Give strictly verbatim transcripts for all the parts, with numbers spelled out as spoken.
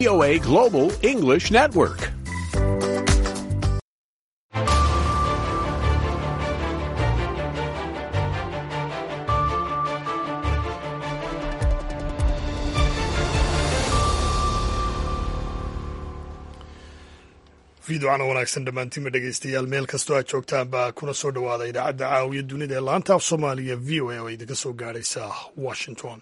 V O A Global English Network. fiidocana wanaagsan dhammaantiinma dhegaystayaal meel kastoo aad joogtaan baa kuna soo dhowaada idaacadda caawiya dunida ee laanta af soomaaliya v o a oo idinka soo gaadhaysa washington.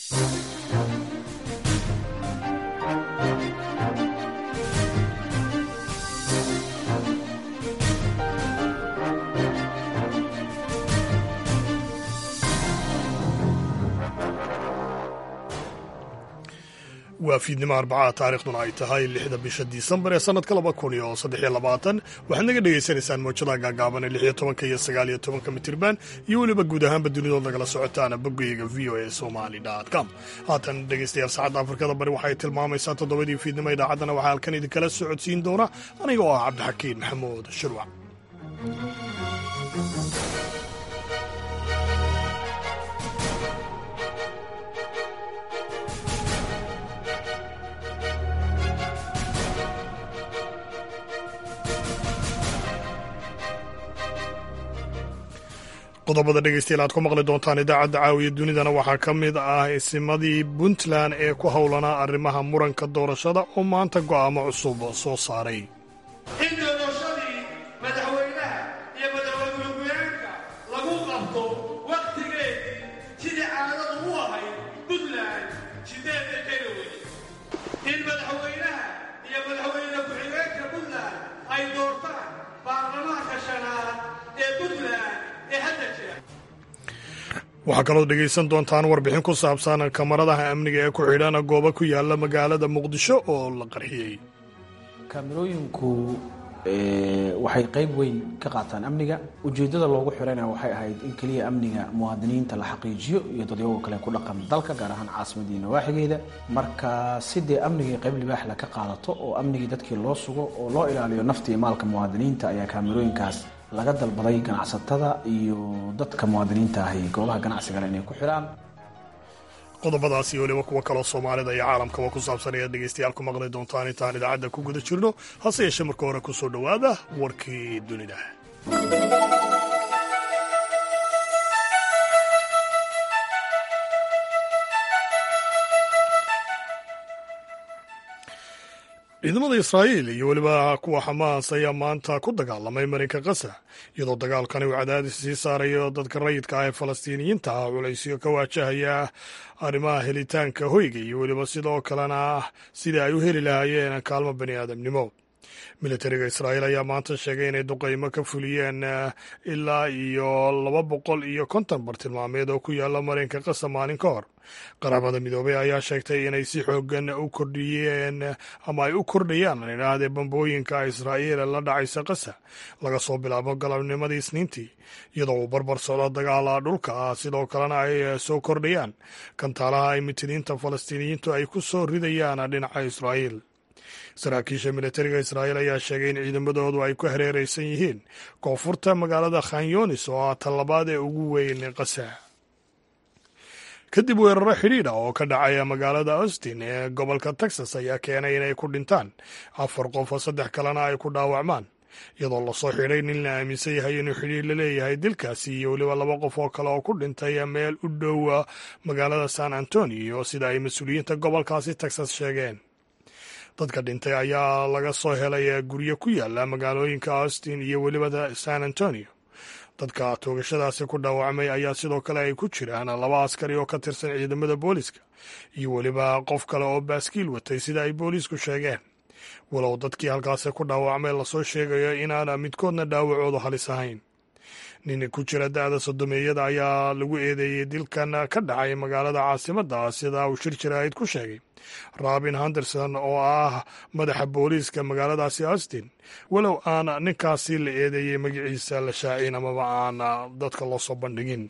waa fiidnimo arbacaa taarikhduna ay tahay lixda bisha disembar ee sanadka laba kun iyo saddex iyo labaatan waxaad naga dhegaysanaysaan mawjadaha gaagaaban ee lix iyo tobanka iyo sagaal iyo tobanka mitirban iyo weliba guud ahaanba dunidood nagala socotaana boggayga v o a somali com. haatan dhegaystayaal saacadda afrikada bari waxay tilmaamaysaa toddobadii fiidnimo idaacaddana waxaa halkan idinkala socodsiin doona aniga oo ah cabdixakiin maxamuud shirwac. qodobada dhegaystayaal aad ku maqli doontaan idaacadda caawiya dunidana waxaa ka mid ah isimadii puntland ee ku howlanaa arrimaha muranka doorashada oo maanta go'aamo cusub soo saaray. in doorashadii madaxweynaha iyo madaxweyne-ku-xigeenka lagu qabto wakhtigeedii sidii caadadu u ahayd puntland sideedda janawari. in madaxweynaha iyo madaxweyne ku-xigeenka puntland ay doortaan baarlamaanka shanaad ee puntland. waxaa kaloo dhegaysan doontaan warbixin ku saabsan kamaradaha amniga ee ku xidhan goobo ku yaala magaalada muqdisho oo la qarxiyey. kaamirooyinku waxay qayb weyn ka qaataan amniga. ujeeddada loogu xirana waxay ahayd in keliya amniga muwaadiniinta la xaqiijiyo iyo dadyago kale ku dhaqan dalka gaar ahaan caasimadii nawaaxigeeda. marka sidee amnigii qayb libaaxla ka qaadato oo amnigii dadkii loo sugo oo loo ilaaliyo nafta iyo maalka muwaadiniinta ayaa kaamirooyinkaas laga dalbaday ganacsatada iyo dadka muwaadiniinta ahi goobaha ganacsigale inay ku xidhaan. qodobadaas iyo weliba kuwo kaloo soomaalida iyo caalamkaba ku saabsan ayaad dhegaystayaal ku maqli doontaan intaan idaacadda ku guda jirno. hase yeeshee marka hore ku soo dhowaada warkii dunida. ciidamada israa'iil iyo weliba kuwa xamaas ayaa maanta ku dagaalamay marinka kasa iyadoo dagaalkani uu cadaadis sii saarayo dadka rayidka ah ee falastiiniyiinta ah culaysyo ka waajahaya arrimaha helitaanka hoyga iyo weliba sidoo kalena sidii ay u heli lahaayeen kaalmo bani aadamnimo. militariga israa'iil ayaa maanta sheegay inay duqaymo ka fuliyeen ilaa iyo laba boqol iyo konton bartilmaameed oo ku yaala marinka kasa maalin ka hor. qaramada midoobey ayaa sheegtay inay si xoogan u kordhiyeen ama ay u kordhayaan aan idhaahdee bambooyinka israa'iil la dhacaysa kasa laga soo bilaabo galabnimadii isniintii iyadoo uu barbar socdo dagaala dhulka ah. sidoo kalena ay soo kordhayaan kantaalaha ay mitiniinta falastiiniyiintu ay ku soo ridayaan dhinaca israa'iil. saraakiisha militariga israa'iil ayaa sheegay in ciidamadoodu ay ku hareeraysan yihiin koonfurta magaalada khan yunis oo ah tallabaad ee ugu weyn kasa. kadib weeraro xidhiidha oo ka dhacaya magaalada austin ee gobolka texas ayaa keenay inay ku dhintaan afar qof oo saddex kalena ay ku dhaawacmaan iyadoo lasoo xidhay nin la aaminsan yahay inuu xidhiir la leeyahay dilkaasi iyo weliba laba qof oo kale oo ku dhintay meel u dhow magaalada san antonio sida ay mas-uuliyiinta gobolkaasi texas sheegeen. dadka dhintay ayaa laga soo helay guryo ku yaala magaalooyinka austin iyo weliba san antonio. dadka toogashadaasi ku dhaawacmay ayaa sidoo kale ay ku jiraan laba askari oo ka tirsan ciidamada booliiska iyo weliba qof kale oo baaskiil watay sida ay booliisku sheegeen. walow dadkii halkaasi ku dhaawacmay lasoo sheegayo inaana midkoodna dhaawacoodu halis ahayn. nin ku jira da-da sodomeeyada ayaa lagu eedeeyey dilkan ka dhacay magaalada caasimadda sida uu shir jiraahid ku sheegay robin henderson oo ah madaxa booliiska magaaladaasi austin walow aan ninkaasi la eedeeyey magaciisa la shaacin amaba aan dadka loo soo bandhigin.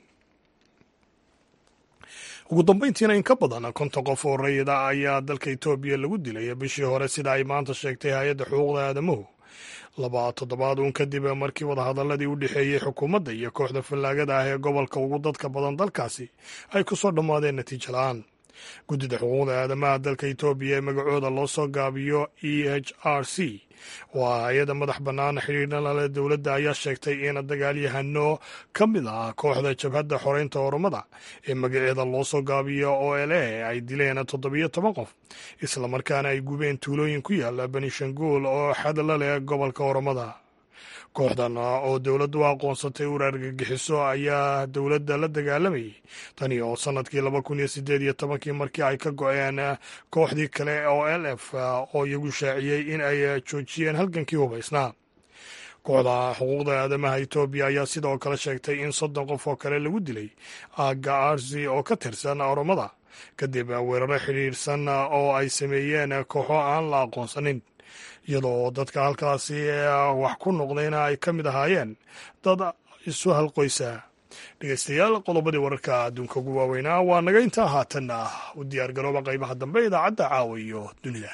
ugu dambayntiina in ka badan konton qof oo rayida ayaa dalka etoobiya lagu dilay bishii hore sida ay maanta sheegtay hay-adda xuquuqda aadamuhu laba toddobaad uun kadib markii wadahadaladii u dhexeeyey xukuumadda iyo kooxda fallaagada ah ee gobolka ugu dadka badan dalkaasi ay ku soo dhammaadeen natiijo la-aan. guddida xuquuqda aadamaha dalka etoobiya ee magacooda loo soo gaabiyo e h r c oo ah hay-ada madax bannaan xidhiidhan lale dowladda ayaa sheegtay in dagaalyahano ka mid ah kooxda jabhadda xoreynta oromada ee magaceeda loo soo gaabiyo o l a ay dileen toddobiyo toban qof islamarkaana ay gubeen tuulooyin ku yaala benishanguul oo xadla leh gobolka oromada. kooxdan oo dowladdu aqoonsatay ur argagixiso ayaa dowladda la dagaalamayay tani oo sannadkii laba kun iyo siddeed iyo tobankii markii ay ka go-een kooxdii kale oo l f oo iyagu shaaciyey in ay joojiyeen halgankii hubaysnaa. kooxda xuquuqda aadamaha etoobiya ayaa sidoo kale sheegtay in soddon qof oo kale lagu dilay aagga arsi oo ka tirsan oromada kadib weeraro xidhiidhsan oo ay sameeyeen kooxo aan la aqoonsanin, iyadoo dadka halkaasi wax ku noqdayna ay ka mid ahaayeen dad isu halqoysa. dhegeystayaal, qodobadii wararka adduunka ugu waaweynaa waa naga intaa. haatanna u diyaar garooba qaybaha dambe idaacadda caawa iyo dunida.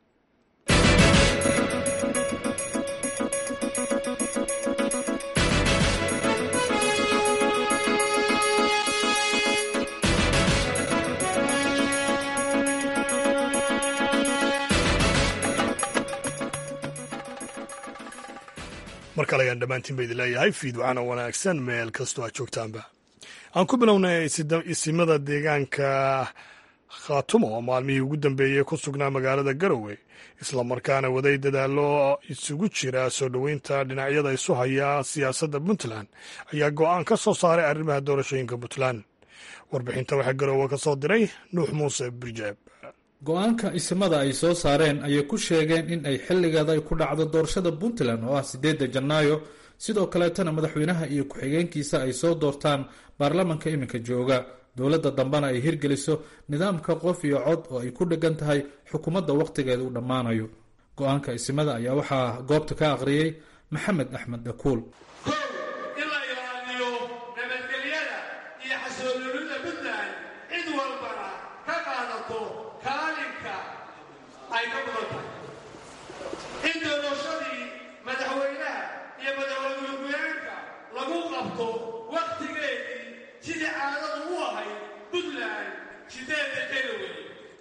mar kale ayaan dhammaantiin ba idin leeyahay fiid waxaana wanaagsan meel kastoo aad joogtaanba. aan ku bilownay isimada deegaanka khaatumo oo maalmihii ugu dambeeyey ku sugnaa magaalada garowe islamarkaana waday dadaallo isugu jira soo dhoweynta dhinacyada isu haya siyaasadda puntland ayaa go'aan ka soo saaray arrimaha doorashooyinka puntland. warbixinta waxaa garowe ka soo diray nuux muuse birjeeb. go-aanka isimada ay soo saareen ayay ku sheegeen in ay xilligeeda ay ku dhacdo doorashada puntland oo ah siddeedda janaayo, sidoo kaleetana madaxweynaha iyo ku-xigeenkiisa ay soo doortaan baarlamanka iminka jooga, dowladda dambena ay hirgeliso nidaamka qof iyo cod oo ay ku dhegan tahay xukuumadda wakhtigeeda u dhammaanayo. go-aanka isimada ayaa waxaa goobta ka akhriyey maxamed axmed dhakuul. in la ilaaliyo nabadgelyada iyo xasiloonida puntland, cid walbana ka qaadato kaalinka ay ka mudan tahay. in doorashadii madaxweynaha iyo madaxweyne-ku-xigeenka lagu qabto wakhtigeedii sidii caadadu u ahayd puntland sideedda janawari.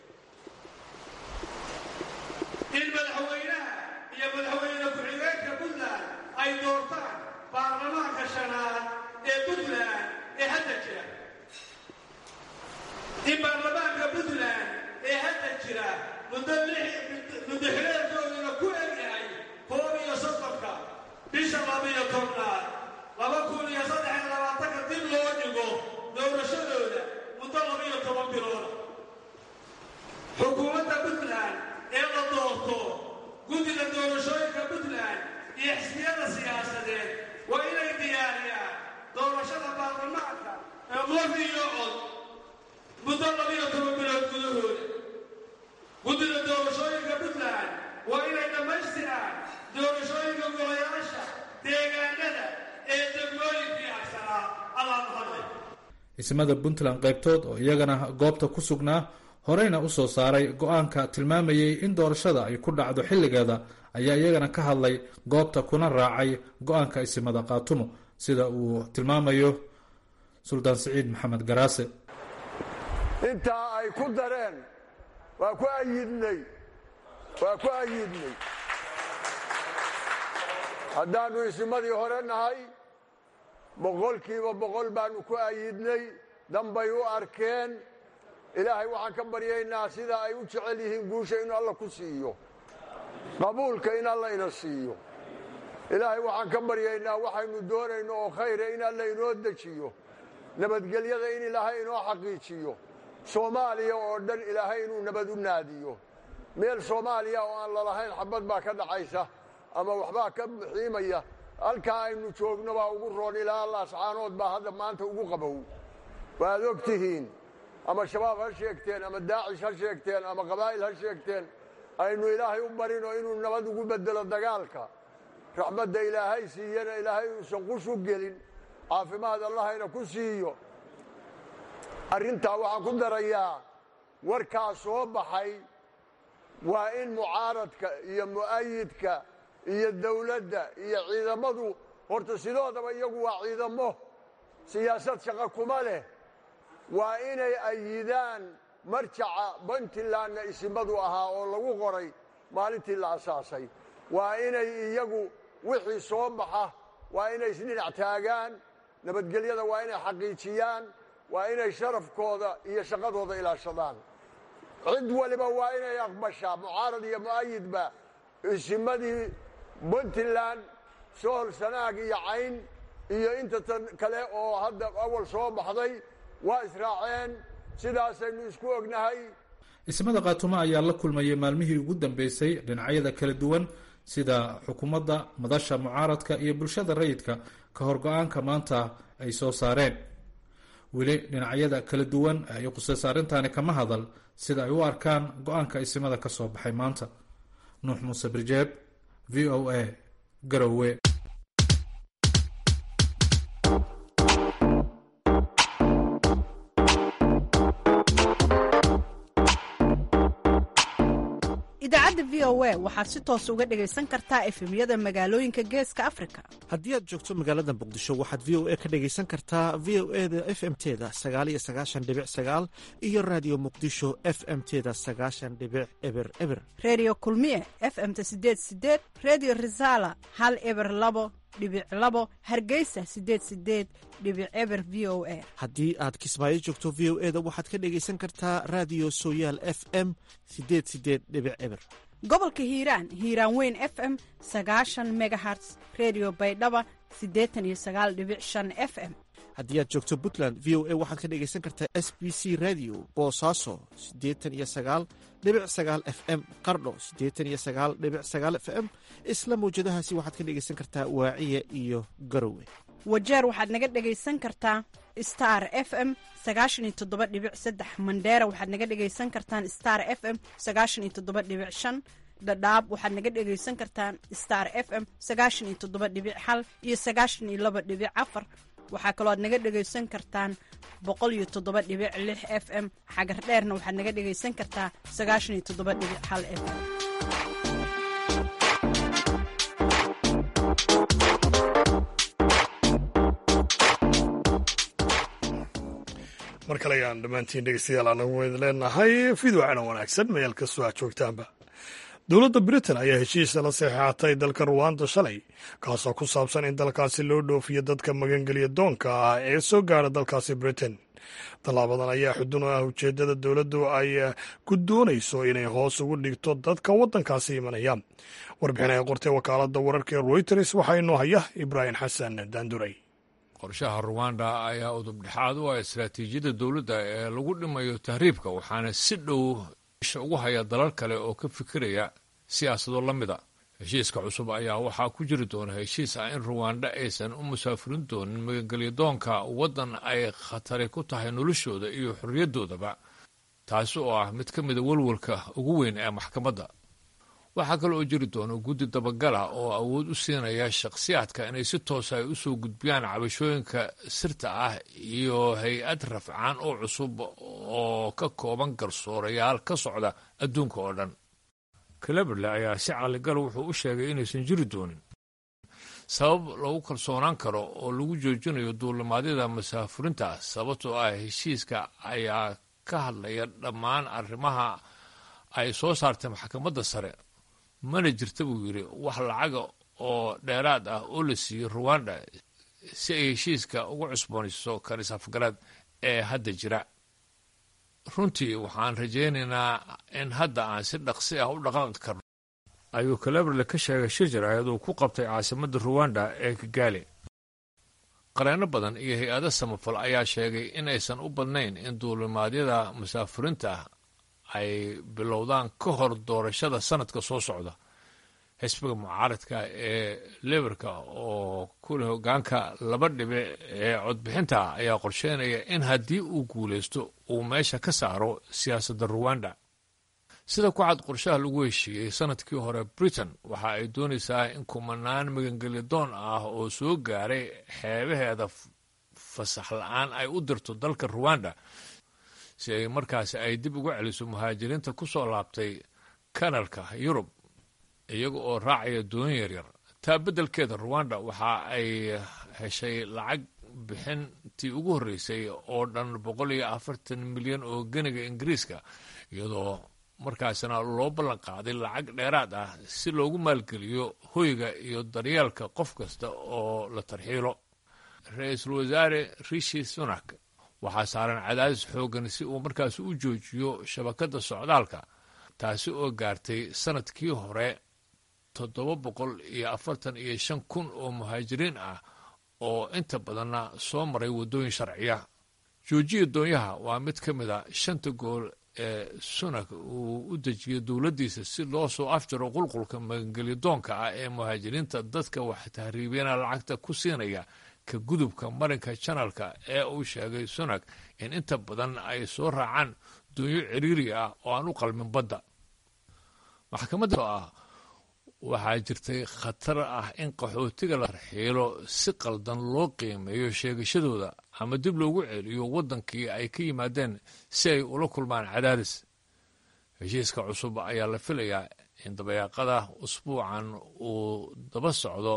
in madaxweynaha iyo madaxweyne-ku-xigeenka puntland ay doortaan baarlamaanka shanaad ee puntland ee hadda jira. in baarlamaanka puntland ee hadda jira muddo xileedkooduna ku egyahay koob iyo soddonka bisha labiyo tobnaad laba kun iyo saddex iyo labaatanka dib loo dhigo doorashadooda muddo labiyo toban bilooda. xukuumadda puntland ee la doorto, guddiga doorashooyinka puntland iyo xisbiyada siyaasadeed waa inay diyaariyaan doorashada baarlamaanka ee qof iyo cod muddo labiyo toban bilood gudahooda. guddiga doorashooyinka puntland waa inay dhammaystiraan doorashooyinka golayaasha deegaanada ee degmooyinkii agsanaa. allah mahadle. isimada puntland qaybtood oo iyagana goobta ku sugnaa horeyna u soo saaray go-aanka tilmaamayey in doorashada ay ku dhacdo xilligeeda ayaa iyagana ka hadlay goobta kuna raacay go-aanka isimada khaatumo, sida uu tilmaamayo suldaan siciid maxamed garaase. intaa ay ku dareen waa ku ayidnay waa ku ayidnay haddaannu isimadii hore nahay boqolkiiba boqol baannu ku ayidnay. danbay u arkeen. ilaahay waxaan ka baryaynaa sida ay u jecel yihiin guusha inuu alla ku siiyo, qabuulka in alla ina siiyo. ilaahay waxaan ka baryaynaa waxaynu doonayno oo khayra in alla inoo dejiyo, nabadgelyada in ilaahay inoo xaqiijiyo, soomaaliya oo dhan ilaahay inuu nabad u naadiyo. meel soomaaliya oo aan lalahayn xabad baa ka dhacaysa ama waxbaa ka xiimaya, halkaa aynu joogno baa ugu roon. ilaa laascaanood baa hadda maanta ugu qabow. waad og tihiin, ama shabaab ha sheegteen ama daacish ha sheegteen ama qabaa'il ha sheegteen. aynu ilaahay u barino inuu nabad ugu bedelo dagaalka, raxmadda ilaahay siiyana ilaahay uusan qushu gelin, caafimaad allahayna ku siiyo. arrintaa waxaan ku darayaa warkaa soo baxay waa in mucaaradka iyo mu'ayidka iyo dawladda iyo ciidamadu horta sidoodaba iyagu waa ciidamo, siyaasad shaqo kuma leh. waa inay ayidaan marjaca puntlandna isimadu ahaa oo lagu qoray maalintii la asaasay waa inay iyagu wixii soo baxa waa inay isdhinac taagaan nabadgelyada waa inay xaqiijiyaan waa inay sharafkooda iyo shaqadooda ilaashadaan cid waliba waa inay aqbashaa mucaarad iyo mu'ayidba isimadii puntland sool sanaag iyo cayn iyo inta tan kale oo hadda awal soo baxday waa israaceen sidaasaynu isku ognahay ismada qaatumo ayaa la kulmayay maalmihii ugu dambeysay dhinacyada kala duwan sida xukuumadda madasha mucaaradka iyo bulshada rayidka ka hor go-aanka maanta ay soo saareen weli dhinacyada kala duwan ay qusaysa arrintaani kama hadal sida ay u arkaan go-aanka ismada ka soo baxay maanta. nuux muuse birjeeb, v o a, garowe. idaacadda v o a waxaad si toos uga dhagaysan kartaa efemyada magaalooyinka geeska afrika. haddii aad joogto magaalada muqdisho waxaad v o a ka dhagaysan kartaa v o eda f m teda sagaal iyo sagaashan dhibic sagaal iyo raadiyo muqdisho f m teda sagaashan dhibic eber eber redio kulmiye f m-ta sideed sideed redio risala hal eber labo dhibic labo hargeysa sideed sideed dhibic eber v o a haddii aad kismaayo joogto v o eda waxaad ka dhagaysan kartaa raadiyo sooyaal f m sideed sideed dhibic eber gobolka hiiraan hiiraan weyn f m sagaashan megaherts redio baydhaba siddeetan iyo sagaal dhibic shan f m haddii aad joogto puntland v o a waxaad ka dhagaysan kartaa s b c radio boosaaso siddeetan iyo sagaal dhibic sagaal f m qardho siddeetan iyo sagaal dhibic sagaal f m isla mawjadahaasi waxaad ka dhagaysan kartaa waaciya iyo garowe wajeer waxaad naga dhagaysan kartaa star f m sagaashan iyo toddoba dhibic saddex mandheera waxaad naga dhagaysan kartaan star f m sagaashan iyo toddoba dhibic shan dhadhaab waxaad naga dhagaysan kartaan star f m sagaashan iyo toddoba dhibic hal iyo sagaashan iyo laba dhibic afar waxaa kaloo aad naga dhagaysan kartaan boqol iyo toddoba dhibic lix f m xagar dheerna waxaad naga dhagaysan kartaa sagaashan iyo toddoba dhibic hal f m mar kale ayaan dhammaantiin dhegeystayaal anagu idin leenahay fiidwacana wanaagsan meel kastoo aad joogtaanba dowladda britain ayaa heshiisa la saxeexatay dalka ruwanda shalay kaasoo ku saabsan in dalkaasi loo dhoofiyo dadka magangeliya doonka ah ee soo gaara dalkaasi britain tallaabadan ayaa xudun u ah ujeeddada dowladdu ay ku doonayso inay hoos ugu dhigto dadka waddankaasi imanaya warbixin ay qortay wakaaladda wararka ee reuters waxaa inoo haya ibraahim xasan daanduray qorshaha ruwanda ayaa udubdhexaad u ah istaraatiijiyadda dowladda ee lagu dhimayo tahriibka waxaana si dhow isha ugu haya dalal kale oo ka fikiraya siyaasado la mid a heshiiska cusub ayaa waxaa ku jiri doona heshiis ah in ruwanda aysan u musaafirin doonin magangelyadoonka waddan ay khatari ku tahay noloshooda iyo xorriyadoodaba taasi oo ah mid ka mida walwalka ugu weyn ee maxkamadda waxaa kale oo jiri doona guddi dabagala oo awood u siinaya shakhsiyaadka inay si toosa ay u soo gudbiyaan cabashooyinka sirta ah iyo hay-ad rafcaan oo cusub oo ka kooban garsoorayaal ka socda adduunka oo dhan cleberle ayaa si caqligala wuxuu u sheegay inaysan jiri doonin sabab lagu kalsoonaan karo oo lagu joojinayo duulimaadyada masaafurinta sababtoo ah heshiiska ayaa ka hadlaya dhammaan arrimaha ay soo saartay maxkamadda sare mana jirta buu yidhi wax lacaga oo dheeraad ah oo la siiyey ruwanda si ay heshiiska uga cusboonayso kanisafgaraad ee hadda jira runtii waxaan rajaynaynaa in hadda aan si dhaqsi ah u dhaqaaqi karno ayuu cleberle ka sheegay shijir ayaduu ku qabtay caasimadda ruwanda ee kigali qareenno badan iyo hay-ado samafal ayaa sheegay inaysan u badnayn in duulimaadyada musaafirinta ay bilowdaan ka hor doorashada sanadka soo socda xisbiga mucaaradka ee leberka oo ku leh hogaanka laba dhibic ee codbixinta ayaa qorsheynaya in haddii uu guulaysto uu meesha ka saaro siyaasadda ruwanda sida ku cad qorshaha lagu heshiiyey sanadkii hore britain waxa ay doonaysaa in kumanaan magangelyadoon ah oo soo gaaray xeebaheeda fasax la-aan ay u dirto dalka ruwanda si ay markaasi ay dib uga celiso muhaajiriinta ku soo laabtay kanalka yurub iyaga oo raacaya dooni yaryar taa beddelkeeda ruwanda waxa ay heshay lacag bixintii ugu horreysay oo dhan boqol iyo afartan milyan oo ganiga ingiriiska iyadoo markaasna loo ballan qaaday lacag dheeraad ah si loogu maalgeliyo hoyga iyo daryeelka qof kasta oo la tarxiilo. ra-iisul wasaare rishi sunak waxaa saaran cadaadis xooggan si uu markaas u joojiyo shabakadda socdaalka, taasi oo gaartay sanadkii hore toddoba boqol iyo afartan iyo shan kun oo muhaajiriin ah oo inta badanna soo maray waddooyin sharciya. joojiya doonyaha waa mid ka mid a shanta gool ee sunak uu u dejiyay dowladdiisa si loo soo afjaro qulqulka magangelyadoonka ah ee muhaajiriinta dadka wax tahriibiyana lacagta ku siinaya ka gudubka marinka janalka ee uu sheegay sunak in inta badan ay soo raacaan doonyo ciriiri ah oo aan u qalmin badda. maxkamadda ah waxaa jirtay khatar ah in qaxootiga la tarxiilo si qaldan loo qiimeeyo sheegashadooda ama dib loogu celiyo waddankii ay ka yimaadeen si ay ula kulmaan cadaadis. heshiiska cusub ayaa la filayaa in dabayaaqada usbuucan uu daba socdo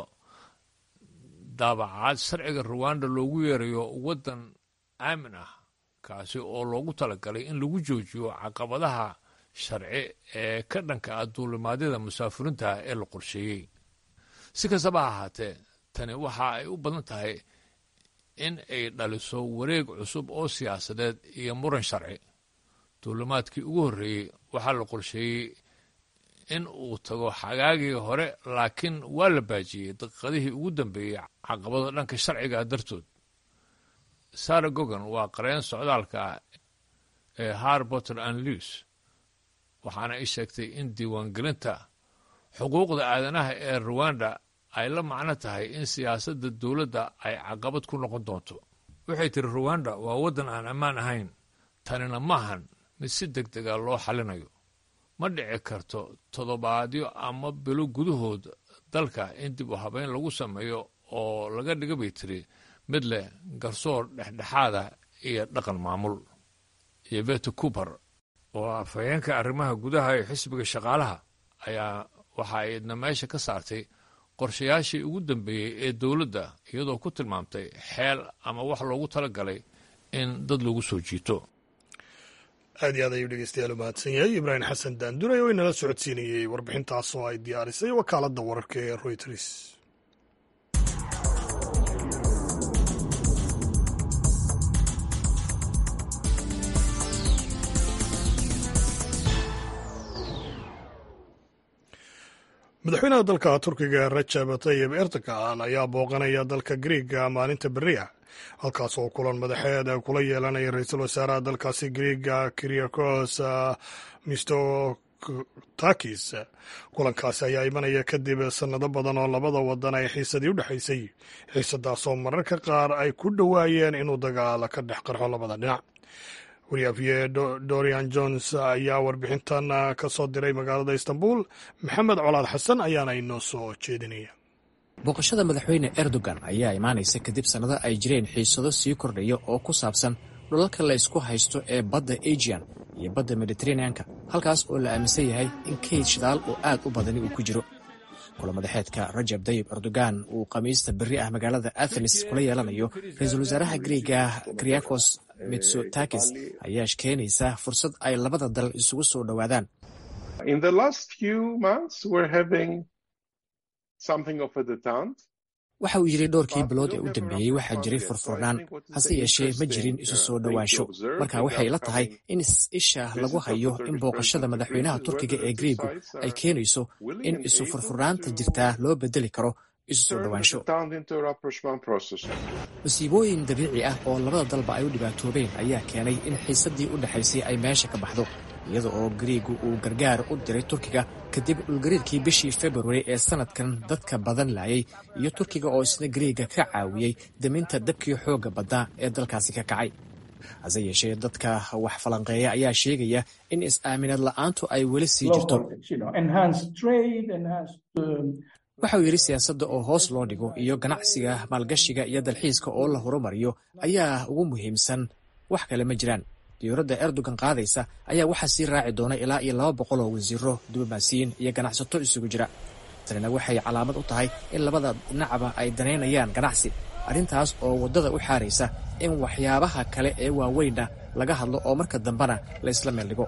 daabacaad sharciga ruwanda loogu yeerayo waddan aamin ah, kaasi oo loogu talagalay in lagu joojiyo caqabadaha sharci ee ka dhanka ah duulimaadyada musaafiriinta ee la qorsheeyey. si kastaba ha ahaatee tani waxa ay u badan tahay in ay dhaliso wareeg cusub oo siyaasadeed iyo muran sharci. duulimaadkii ugu horreeyey waxaa la qorsheeyey in uu tago xagaagii hore, laakiin waa la baajiyey daqiiqadihii ugu dambeeyey caqabado dhanka sharciga dartood. sara gogan waa qareen socdaalka ee harbotter and lews waxaana ay sheegtay in diiwaangelinta xuquuqda aadanaha ee ruwanda ay la macno tahay in siyaasadda dowladda ay caqabad ku noqon doonto. waxay tiri ruwanda waa waddan aan ammaan ahayn, tanina maahan mid si deg dega loo xalinayo. ma dhici karto toddobaadyo ama bilo gudahood dalka in dib u habeyn lagu sameeyo oo laga dhiga bay tiri mid leh garsoor dhexdhexaada iyo dhaqan maamul. yvette cooper oo afhayeenka arrimaha gudaha ee xisbiga shaqaalaha ayaa waxa ay idna meesha ka saartay qorshayaashii ugu dambeeyey ee dowladda, iyadoo ku tilmaamtay xeel ama wax loogu talagalay in dad lagu soo jiito. aad iyo aad ayuu dhegeystayaal u mahadsan yahay ibraahim xasan daanduray oo inala socodsiinayey warbixintaas oo ay diyaarisay wakaaladda wararka ee reuters. madaxweynaha dalka turkiga rajab tayyib erdogan ayaa booqanaya dalka griiga maalinta beriya, halkaas oo kulan madaxeed kula yeelanaya ra-iisul wasaaraha dalkaasi griiga kyriakos mitsotakis. kulankaasi ayaa imanaya kadib sannado badan oo labada wadan ay xiisadii u dhexaysay, xiisadaasoo mararka qaar ay ku dhowaayeen inuu dagaala ka dhex qarxo labada dhinac. wariyaafiye dorian jones ayaa warbixintan ka soo diray magaalada istanbul. maxamed colaad xasan ayaana inoo soo jeedinaya. booqashada madaxweyne erdogan ayaa imaanaysa kadib sannado ay jireen xiisado sii kordhaya oo ku saabsan dhulalka la ysku haysto ee badda aegean iyo badda mediteraneanka, halkaas oo la aaminsan yahay in kayd shidaal oo aad u badani uu ku jiro. kulamadaxeedka rajab tayyib erdogan uu khamiista berri ah magaalada athenes kula yeelanayo ra-iisul wasaaraha griiga kyriakos mitsotakis ayaa keenaysa fursad ay labada dal isugu soo dhowaadaan. waxa uu yidhi dhowrkii bilood ee u dambeeyey waxaa jiray furfurnaan, hase yeeshee ma jirin isu soo dhowaansho. marka waxay la tahay in isha lagu hayo in booqashada madaxweynaha turkiga ee griigu ay keenayso in isu furfurnaanta jirtaa loo bedeli karo isu soo dhowaansho. masiibooyin dabiici ah oo labada dalba ay u dhibaatoobeen ayaa keenay in xiisaddii u dhexaysay ay meesha ka baxdo, iyada oo griigu uu gargaar u diray turkiga kadib dhulgariirkii bishii februari ee sanadkan dadka badan laayay, iyo turkiga oo isna griiga ka caawiyey daminta dabkii xoogga badnaa ee dalkaasi ka kacay. hase yeeshee dadka wax falanqeeya ayaa sheegaya in is-aaminad la'aantu ay weli sii jirto. waxa uu yidhi siyaasadda oo hoos loo dhigo iyo ganacsiga, maalgashiga iyo dalxiiska oo la horumariyo ayaa ugu muhiimsan, wax kale ma jiraan. diyuuradda erdogan qaadaysa ayaa waxaa sii raaci doona ilaa iyo laba boqol oo wasiiro, diblomaasiyiin iyo ganacsato isugu jira. tanina waxay calaamad u tahay in labada dhinacba ay danaynayaan ganacsi, arrintaas oo waddada u xaaraysa in waxyaabaha kale ee waaweynna laga hadlo oo marka dambena la isla meel dhigo.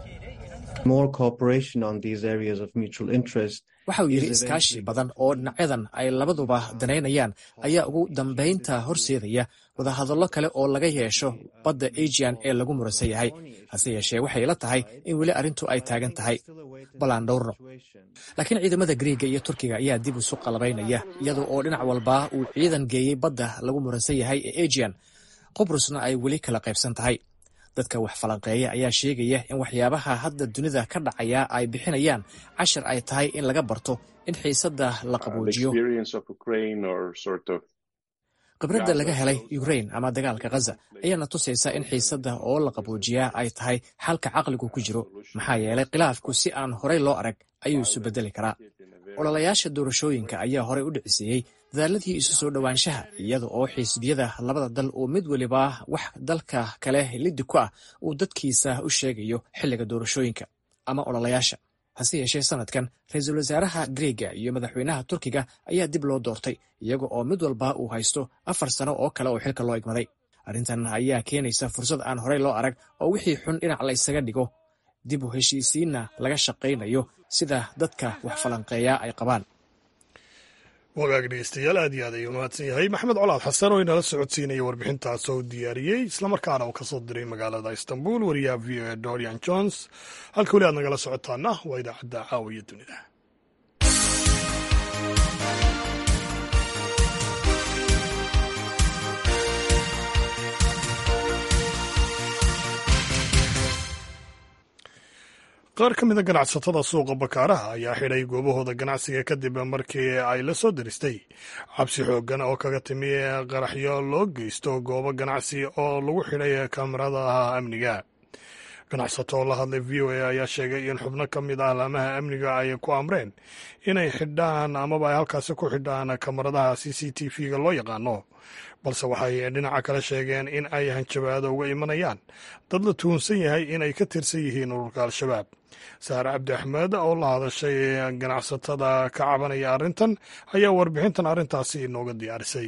waxa uu yidhi iskaashi badan oo dhinacyadan ay labaduba danaynayaan ayaa ugu dambaynta horseedaya wadahadallo kale oo laga yeesho badda Aegean ee lagu muransan yahay. hase yeeshee waxay la tahay in weli arrintu ay taagan tahay balaan dhowrno. laakiin ciidamada Greega iyo Turkiga ayaa dib isu qalabaynaya iyadoo oo dhinac walba uu ciidan geeyey badda lagu muransan yahay ee Aegean. Qubrusna ay weli kala qaybsan tahay. dadka wax falanqeeya ayaa sheegaya in waxyaabaha hadda dunida ka dhacaya ay bixinayaan cashar ay tahay in laga barto in xiisadda la qaboojiyo. khibradda laga helay Ukraine ama dagaalka Gaza ayaana tusaysa in xiisadda oo la qaboojiyaa ay tahay xalka caqligu ku jiro, maxaa yeelay khilaafku si aan horey loo arag ayuu isu bedeli karaa. ololayaasha doorashooyinka ayaa horey u dhiciseeyey dadaaladii isu soo dhowaanshaha, iyada oo xisbiyada labada dal uu mid waliba wax dalka kale liddi ku ah uu dadkiisa u sheegayo xilliga doorashooyinka ama ololayaasha. hase yeeshee sanadkan ra-iisul wasaaraha Greega iyo madaxweynaha Turkiga ayaa dib loo doortay, iyaga oo mid walba uu haysto afar sano oo kale oo xilka loo igmaday. arrintan ayaa keenaysa fursad aan horey loo arag oo wixii xun dhinac la isaga dhigo, dib u heshiisiinna laga shaqaynayo sida dadka wax falanqeeya ay qabaan. wagaag dhegeystayaal aad iyo aad ayuu mahadsan yahay maxamed colaad xasan oo inala socodsiinaya warbixintaas oo diyaariyey islamarkaana uu ka soo diray magaalada Istanbul wariyaha v o a Dorian Jones. halka weli aad nagala socotaana waa idaacadda caawiya dunida. qaar ka mid a ganacsatada suuqa bakaaraha ayaa xidhay goobahooda ganacsiga kadib markii ay la soo diristay cabsi xooggan oo kaga timi qaraxyo loo geysto goobo ganacsi oo lagu xidhay kamaradaha amniga. ganacsato oo la hadlay v o a ayaa sheegay in xubno ka mid ah alaamaha amniga ay ku amreen inay xidhaan amaba ay halkaasi ku xidhaan kamaradaha c c t v-ga loo yaqaano, balse waxay dhinaca kale sheegeen in ay hanjabaado uga imanayaan dad la tuhunsan yahay inay ka tirsan yihiin ururka al-shabaab. saare cabdi axmed oo la hadashay ganacsatada ka cabanaya arrintan ayaa warbixintan arrintaasi inooga diyaarisay.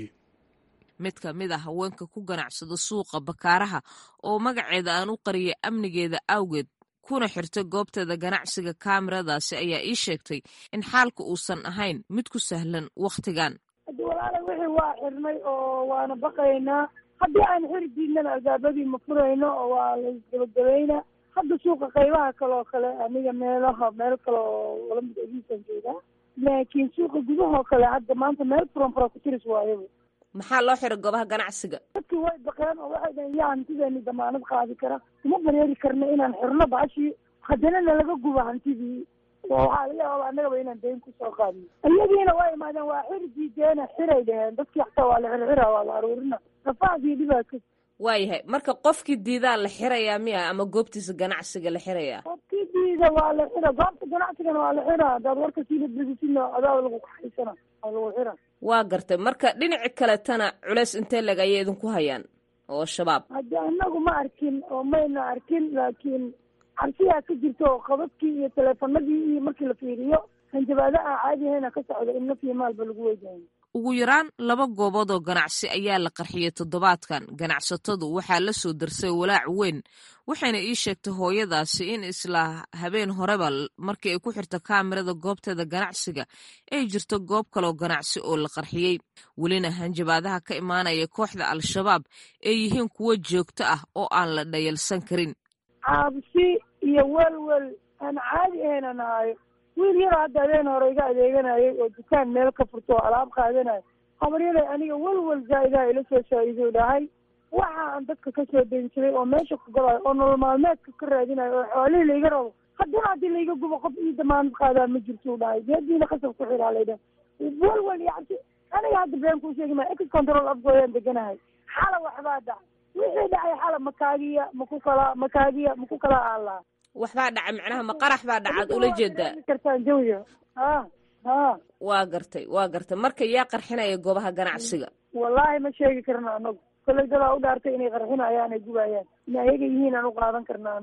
mid ka mid ah haweenka ku ganacsada suuqa bakaaraha oo magaceeda aan u qariyay amnigeeda awgeed kuna xirtay goobteeda ganacsiga kaamiradaasi ayaa ii sheegtay in xaalka uusan ahayn mid ku sahlan wakhtigan. haddi walaala wixii waa xirnay oo waana baqaynaa, haddii aan xiri diidnana albaabadii ma furayno oo waa laisgabagabaynaa. hadda suuqa qaybaha kaleoo kale aniga meelaha meel kale oo lamid iisan joogaa, laakiin suuqa gudahoo kale hadda maanta meel furan fura ku tiris waayo. maxaa loo xiray goobaha ganacsiga? dadkii way baqeen oo waxay dhaheen yaa hantideeni damaanad qaadi kara, kuma bareeri karna inaan xirno bacashii haddana nalaga gubo hantidii, waxaa laga yaaba annagaba inaan dayn kusoo qaadno. iyadiina waa imaadeen waa xiri diideena xiray dhaheen, dadkii xataa waa la xirxira waa la aruurina rafaadii dhibaato. waayahay marka qofkii diidaa la xirayaa miya ama goobtiisa ganacsiga la xirayaa? qofkii diida waa la xira, goobta ganacsigana waa la xira. hadaad warka siila bedisina adaa lagu kaxaysana waa lagu xira. waa gartay. marka dhinaci kaletana culeys intee leg ayay idinku hayaan oo shabaab? haddi anagu ma arkin oo mayna arkin, laakiin cabsiyaa ka jirta oo qabadkii iyo teleefanadii iyo markii la fiiriyo hanjabaada aan caadihayna ka socda in naf iyo maalba lagu weydayo. ugu yaraan laba goobood oo ganacsi ayaa la qarxiyey toddobaadkan. ganacsatadu waxaa la soo darsay walaac weyn, waxayna ii sheegtay hooyadaasi in isla habeen horeba markii ay ku xirta kaamirada goobteeda ganacsiga ay jirto goob kaloo ganacsi oo la qarxiyey. welina hanjabaadaha ka imaanaya kooxda al-shabaab ay yihiin kuwo joogto ah oo aan la dhayalsan karin. caabsi iyo welwel aan caadi ahayna nahayo. wiil yaro hadda habeen hore iga adeeganayay oo dukaan meel ka furto oo alaab qaadanayo, habaryaday aniga welwel zaa'idaha ila soo shaa'ido dhahay waxa aan dadka ka soo dayn jiray oo meesha ku galayo oo nolol maalmeedka ka raadinayo oo xoolihii laiga rabo, haddana haddii laiga gubo qof ii damaanad qaadaa ma jirtuu dhahay. geediina qasab ku xiraa laydhaha welwel iyo cabsi. aniga hadda been kuu sheegi maa ex control afgooyaan deganahay. xala waxbaa dhaca, wixii dhacay xala makaagiya maku kala makaagiya maku kala aalaa. waxbaa dhaca macnaha ma qarax baa dhacaad ula jeedaa? kartaan jawiga ha ha waa gartay waa gartay. marka yaa qarxinaya goobaha ganacsiga? wallaahi ma sheegi karna anagu, koley dadaa u dhaartay inay qarxinayaan ay gubayaan, in ayaga yihiin aan u qaadan karna anagu.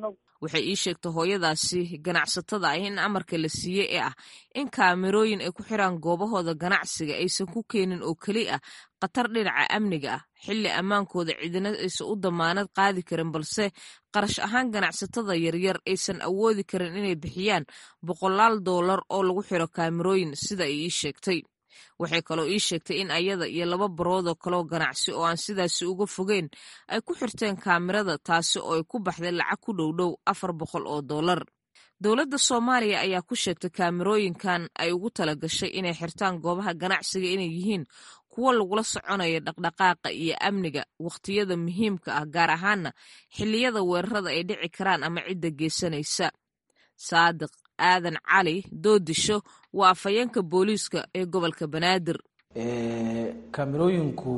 waxay ii sheegtay hooyadaasi ganacsatada ah in amarka la siiyey ee ah in kaamirooyin ay ku xiraan goobahooda ganacsiga aysan ku keenin oo keli ah khatar dhinaca amniga ah xilli ammaankooda cidina aysan u damaanad qaadi karin balse qarash ahaan ganacsatada yaryar aysan awoodi karin inay bixiyaan boqolaal doolar oo lagu xiro kaamirooyin sida ay ii sheegtay waxay kaloo ii sheegtay in ayada iyo laba baroodoo kaloo ganacsi oo aan sidaasi uga fogeyn ay ku xirteen kaamirada taasi oo ay ku baxday lacag ku dhowdhow afar boqol oo doolar dowladda soomaaliya ayaa ku sheegtay kaamirooyinkan ay ugu tala gashay inay xirtaan goobaha ganacsiga inay yihiin kuwo lagula soconaya dhaqdhaqaaqa iyo amniga wakhtiyada muhiimka ah gaar ahaana xilliyada weerarada ay dhici karaan ama cidda geysanaysa saadiq aadan cali doodisho waa afhayeenka booliiska ee gobolka banaadir kaamirooyinku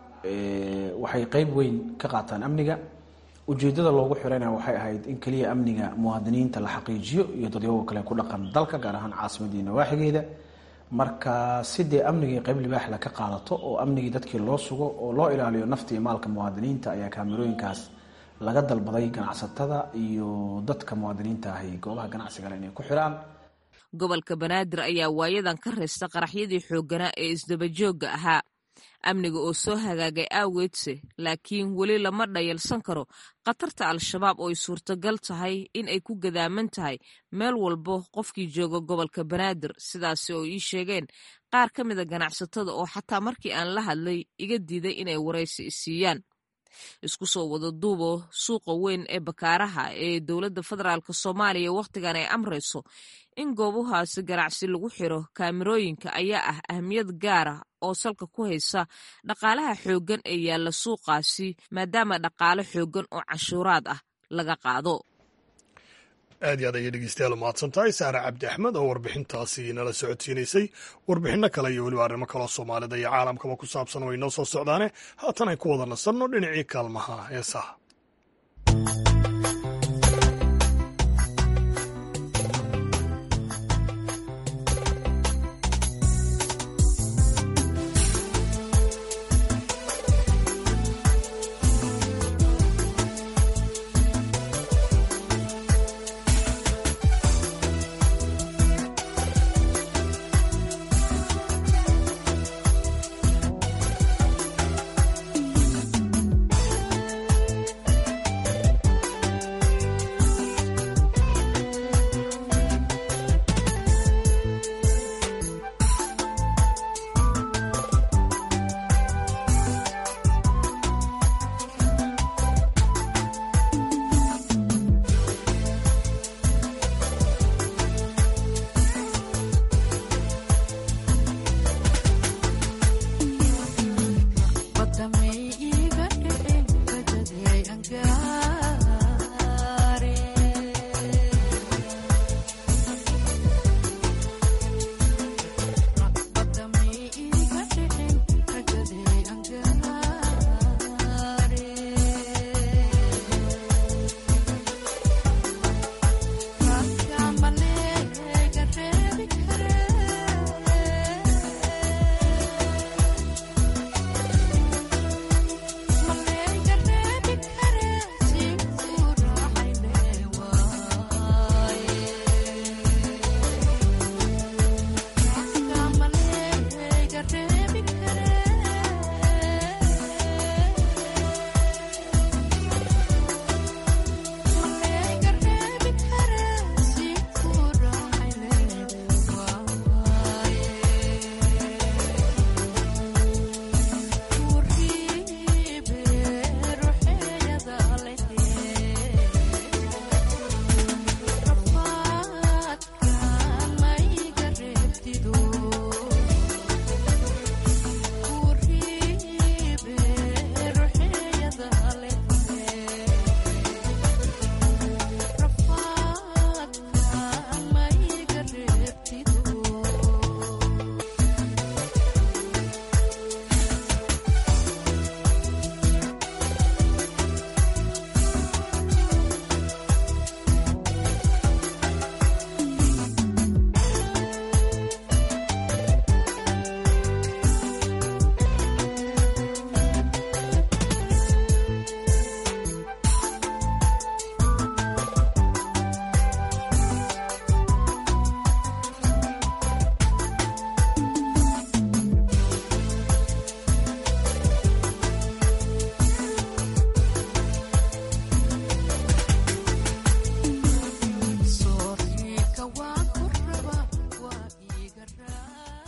waxay qayb weyn ka qaataan amniga ujeedada loogu xirana waxay ahayd in keliya amniga muwaadiniinta la xaqiijiyo iyo dadyago kale ku dhaqan dalka gaar ahaan caasimadii nawaaxigeeda marka sidee amnigii qayb libaaxla ka qaadato oo amnigii dadkii loo sugo oo loo ilaaliyo nafta iyo maalka muwaadiniinta ayaa kaamirooyinkaas laga dalbaday ganacsatada iyo dadka muwaadiniinta ahi goobaha ganacsigale inay ku xiraan gobolka banaadir ayaa waayadan ka reysta qaraxyadii xoogganaa ee isdabajooga ahaa amniga oo soo hagaagay aaweedse laakiin weli lama dhayalsan karo khatarta al-shabaab oo ay suurtagal tahay in ay ku gadaaman tahay meel walbo qofkii jooga gobolka banaadir sidaasi oo ii sheegeen qaar ka mida ganacsatada oo xataa markii aan la hadlay iga diiday inay waraysi isiiyaan isku soo wada duubo suuqa weyn ee bakaaraha ee dowladda federaalk soomaaliya wakhtigan ay amrayso in goobahaasi ganacsi lagu xiro kaamirooyinka ayaa ah ahmiyad gaar ah oo salka ku haysa dhaqaalaha xooggan ee yaalla suuqaasi maadaama dhaqaale xooggan oo canshuuraad ah laga qaado aad iyo aad ayay dhegeystayaal u mahadsan tahay saare cabdi axmed oo warbixintaasi nala socodsiinaysay warbixinno kale iyo weliba arrimo kaloo soomaalida iyo caalamkaba ku saabsan way noo soo socdaane haatan ay ku wada nasanno dhinacii kaalmaha heesaha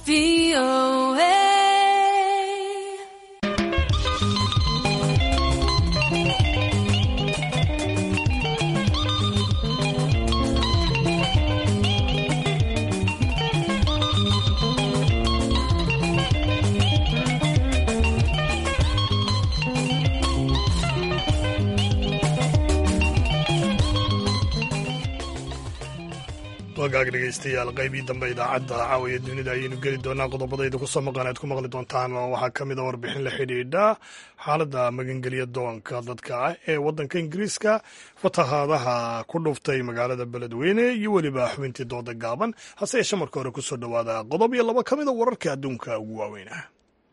wagaag dhegaystayaal qaybii dambe idaacadda caawiya dunida ayaynu geli doonaa qodobadayda kusoo maqan aad ku maqli doontaan waxaa ka mid a warbixin la xidhiidha xaaladda magangelya doonka dadka ah ee waddanka ingiriiska, fatahaadaha ku dhuftay magaalada beledweyne iyo weliba xubintii dooda gaaban. hase yeeshee marka hore kusoo dhowaada qodob iyo laba ka mid a wararka adduunka ugu waaweynah.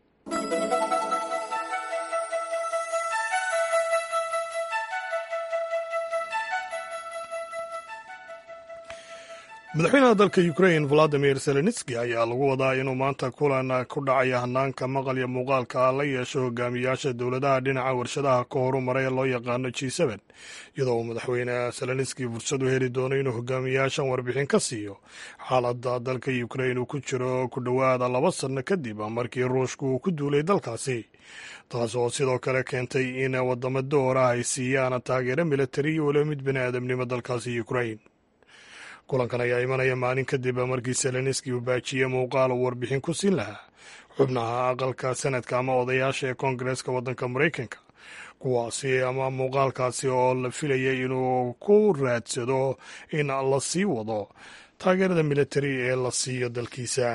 madaxweynaha dalka ukrain valadimir zelenski ayaa lagu wadaa inuu maanta kulan ku dhacaya hanaanka maqal iyo muuqaalka la yeesho hogaamiyaasha dowladaha dhinaca warshadaha ka horumaray ee loo yaqaano g seben, iyadoo uu madaxweyne zelenski fursad u heli doono inuu hogaamiyaashan warbixin ka siiyo xaaladda dalka ukrain uu ku jiro ku dhowaada laba sanno kadib markii ruushku uu ku duulay dalkaasi, taas oo sidoo kale keentay in wadamo doora ay siiyaan taageero militari iyo weliba mid bini aadamnimo dalkaasi ukrain. kulankan ayaa imanaya maalin kadib markii zelenski uu baajiyey muuqaal uu warbixin ku siin lahaa xubnaha aqalka sanadka ama odayaasha ee koongareeska waddanka maraykanka, kuwaasi ama muuqaalkaasi oo la filayay inuu ku raadsado in la sii wado taageerada militari ee la siiyo dalkiisa.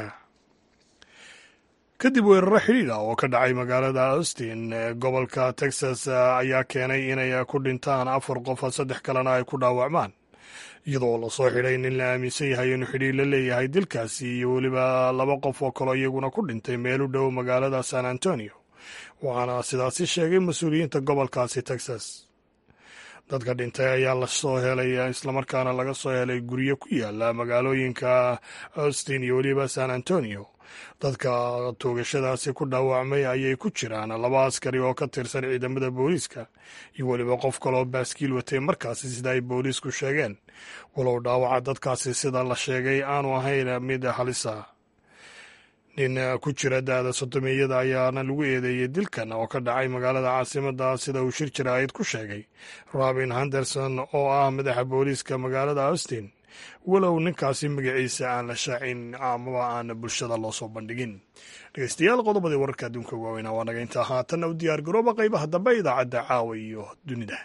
kadib weeraro xidhiidha oo ka dhacay magaalada austin ee gobolka texas ayaa keenay inay ku dhintaan afar qof, saddex kalena ay ku dhaawacmaan, iyadoo lasoo xidhay nin la aaminsan yahay inuu xidhiir la leeyahay dilkaasi iyo weliba laba qof oo kaloo iyaguna ku dhintay meel u dhow magaalada san antonio, waxaana sidaasi sheegay mas-uuliyiinta gobolkaasi texas. dadka dhintay ayaa lasoo helay islamarkaana laga soo helay guryo ku yaala magaalooyinka austin iyo weliba san antonio. dadka toogashadaasi ku dhaawacmay ayay ku jiraan laba askari oo ka tirsan ciidamada booliiska iyo weliba qof kaloo baaskiil watay markaasi sida ay booliisku sheegeen, walow dhaawaca dadkaasi sida la sheegay aanu ahayn mid halisa. nin ku jira da-da sodomiyada ayaana lagu eedeeyey dilkan oo ka dhacay magaalada caasimada sida uu shir jaraa'id ku sheegay robin henderson oo ah madaxa booliiska magaalada austin, walow ninkaasi magaciisa aan la shaacin amaba aan bulshada loo soo bandhigin. dhegeystayaal qodobadii wararka adduunka waaweynaa waa naga intaa. haatanna u diyaar garooba qaybaha dambe idaacadda caawa iyo dunida.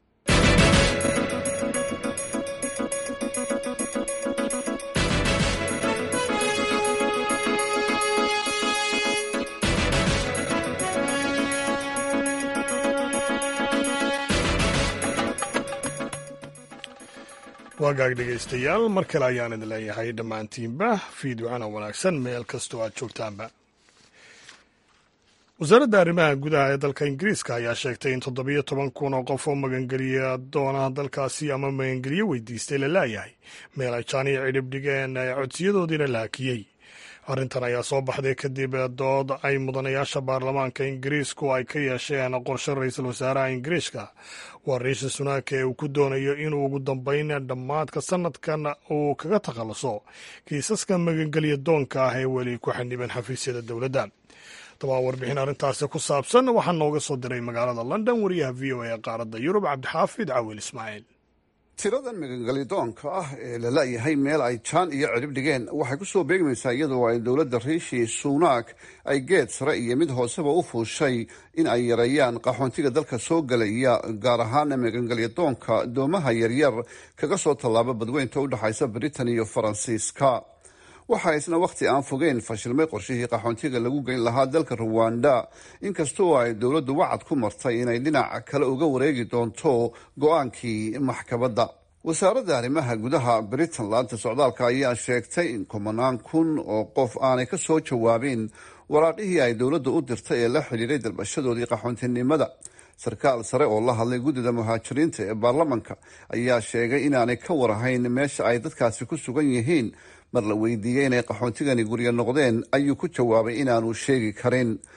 waagaag dhegaystayaal mar kale ayaan idin leeyahay dhammaantiinba fiidwacana wanaagsan meel kastoo aad joogtaanba. wasaaradda arrimaha gudaha ee dalka ingiriiska ayaa sheegtay in toddobiyo toban kun oo qof oo magangeliya doonaha dalkaasi ama magangeliyo weydiistay la laayahay meel ay jaaniya cidhib dhigeen codsiyadoodiina la hakiyey. arrintan ayaa soo baxday kadib dood ay mudanayaasha baarlamaanka ingiriisku ay ka yeesheen qorshe ra-iisul wasaaraha ingiriiska waa riishi sunaak ee uu ku doonayo inuu ugu dambeyn dhammaadka sanadkan uu kaga takhaluso kiisaska magangelya doonka ah ee weli ku xaniban xafiisyada dowladda. dabaa warbixin arrintaasi ku saabsan waxaa nooga soo diray magaalada london wariyaha v o a ee qaaradda yurub cabdixaafid cawil ismaaciil. tiradan magangelidoonka ah ee la laayahay meel ay jaan iyo cidhib dhigeen waxay ku soo beegmaysaa iyadoo ay dowladda riishi suunaak ay geed sare iyo mid hooseba u fuushay in ay yareeyaan qaxoontiga dalka soo gelaya, gaar ahaana magangelyadoonka doomaha yaryar kaga soo tallaaba badweynta u dhexaysa britain iyo faransiiska. waxaa isna wakhti aan fogeyn fashilmay qorshihii qaxoontiga lagu geyn lahaa dalka ruwanda, inkastoo ay dowladdu wacad ku martay inay dhinac kale uga wareegi doonto go-aankii maxkamadda. wasaaradda arrimaha gudaha britain laanta socdaalka ayaa sheegtay in kumanaan kun oo qof aanay ka soo jawaabin waraaqihii ay dowladda u dirtay ee la xidhiiray dalbashadoodii qaxoontinimada. sarkaal sare oo la hadlay guddida muhaajiriinta ee baarlamanka ayaa sheegay inaanay ka warahayn meesha ay dadkaasi ku sugan yihiin. mar la weydiiyey inay qaxoontigani guryo noqdeen ayuu ku jawaabay inaanu sheegi karin.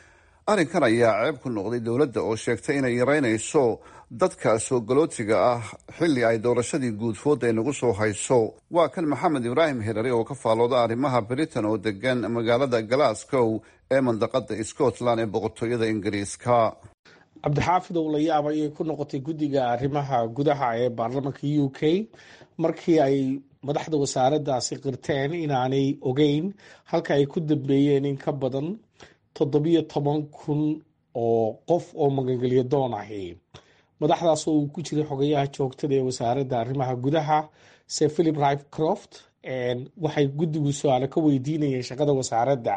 arrinkan ayaa ceeb ku noqday dowladda oo sheegtay inay yaraynayso dadka soo galootiga ah xilli ay doorashadii guudfooda ay nagu soo hayso. waa kan maxamed ibraahim herari oo ka faalooda arrimaha britain oo degan magaalada glasgow ee mandaqada scotland ee boqortooyada ingiriiska. cabdixaafid oo la yaab ayay ku noqotay guddiga arrimaha gudaha ee baarlamaanka u k markii ay madaxda wasaaraddaasi qirteen inaanay ogeyn halka ay ku dambeeyeen in ka badan toddobiyo toban kun oo qof oo magangelyo doon ahi. madaxdaas oo uu ku jiray xogayaha joogtada ee wasaaradda arrimaha gudaha sir philip rycroft waxay guddigu su-aale ka weydiinayeen shaqada wasaaradda.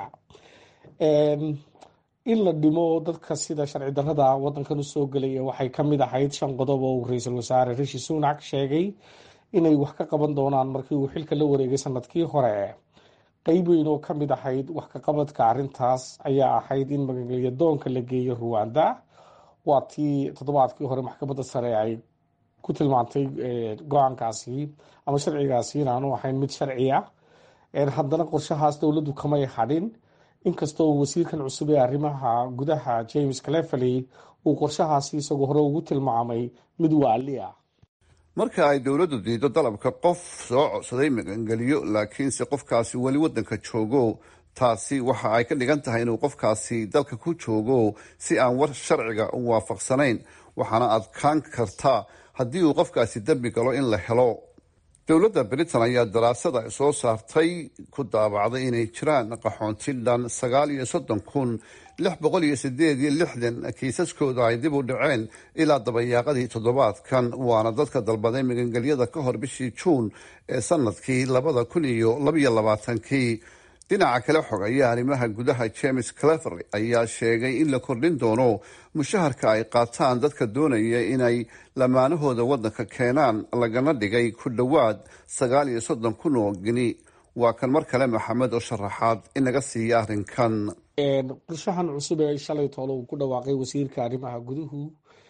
in la dhimo dadka sida sharci darrada wadankan usoo gelaya waxay ka mid ahayd shan qodob oo uu ra-iisul wasaare rishi sunak sheegay inay wax ka qaban doonaan markii uu xilka la wareegay sanadkii hore. qeyb weyn oo ka mid ahayd wax ka qabadka arrintaas ayaa ahayd in magangelyo doonka la geeyo ruwanda. waa tii toddobaadkii hore maxkamadda sare ay ku tilmaantay go-aankaasi ama sharcigaasi inaanu ahayn mid sharci ah. haddana qorshahaas dowladdu kamay hadhin, inkastoo wasiirkan cusub ee arrimaha gudaha james cleverley uu qorshahaasi isagoo hore ugu tilmaamay mid waali ah. marka ay dowladdu diido dalabka qof soo codsaday magangeliyo laakiinse qofkaasi weli waddanka joogo, taasi waxa ay ka dhigan tahay inuu qofkaasi dalka ku joogo si aan war sharciga u waafaqsanayn, waxaana adkaan karta haddii uu qofkaasi dembi galo in la helo. dowladda britain ayaa daraasada soo saartay ku daabacday inay jiraan qaxoonti dhan sagaal iyo soddon kun lix boqol iyo sideed iyo lixdan kiisaskooda ay dib u dhaceen ilaa dabayaaqadii toddobaadkan, waana dadka dalbaday magangelyada ka hor bishii juun ee sanadkii labada kun iyo labaiyo labaatankii. dhinaca kale xogayaha arrimaha gudaha james cleverley ayaa sheegay in la kordhin doono mushaharka ay qaataan dadka doonaya inay lamaanahooda waddanka keenaan, lagana dhigay ku dhowaad sagaal iyo soddon kun oo geni. waa kan mar kale maxamed oo sharaxaad inaga siiya arrinkan. qorshahan cusub ee shalay toole uu ku dhawaaqay wasiirka arrimaha guduhu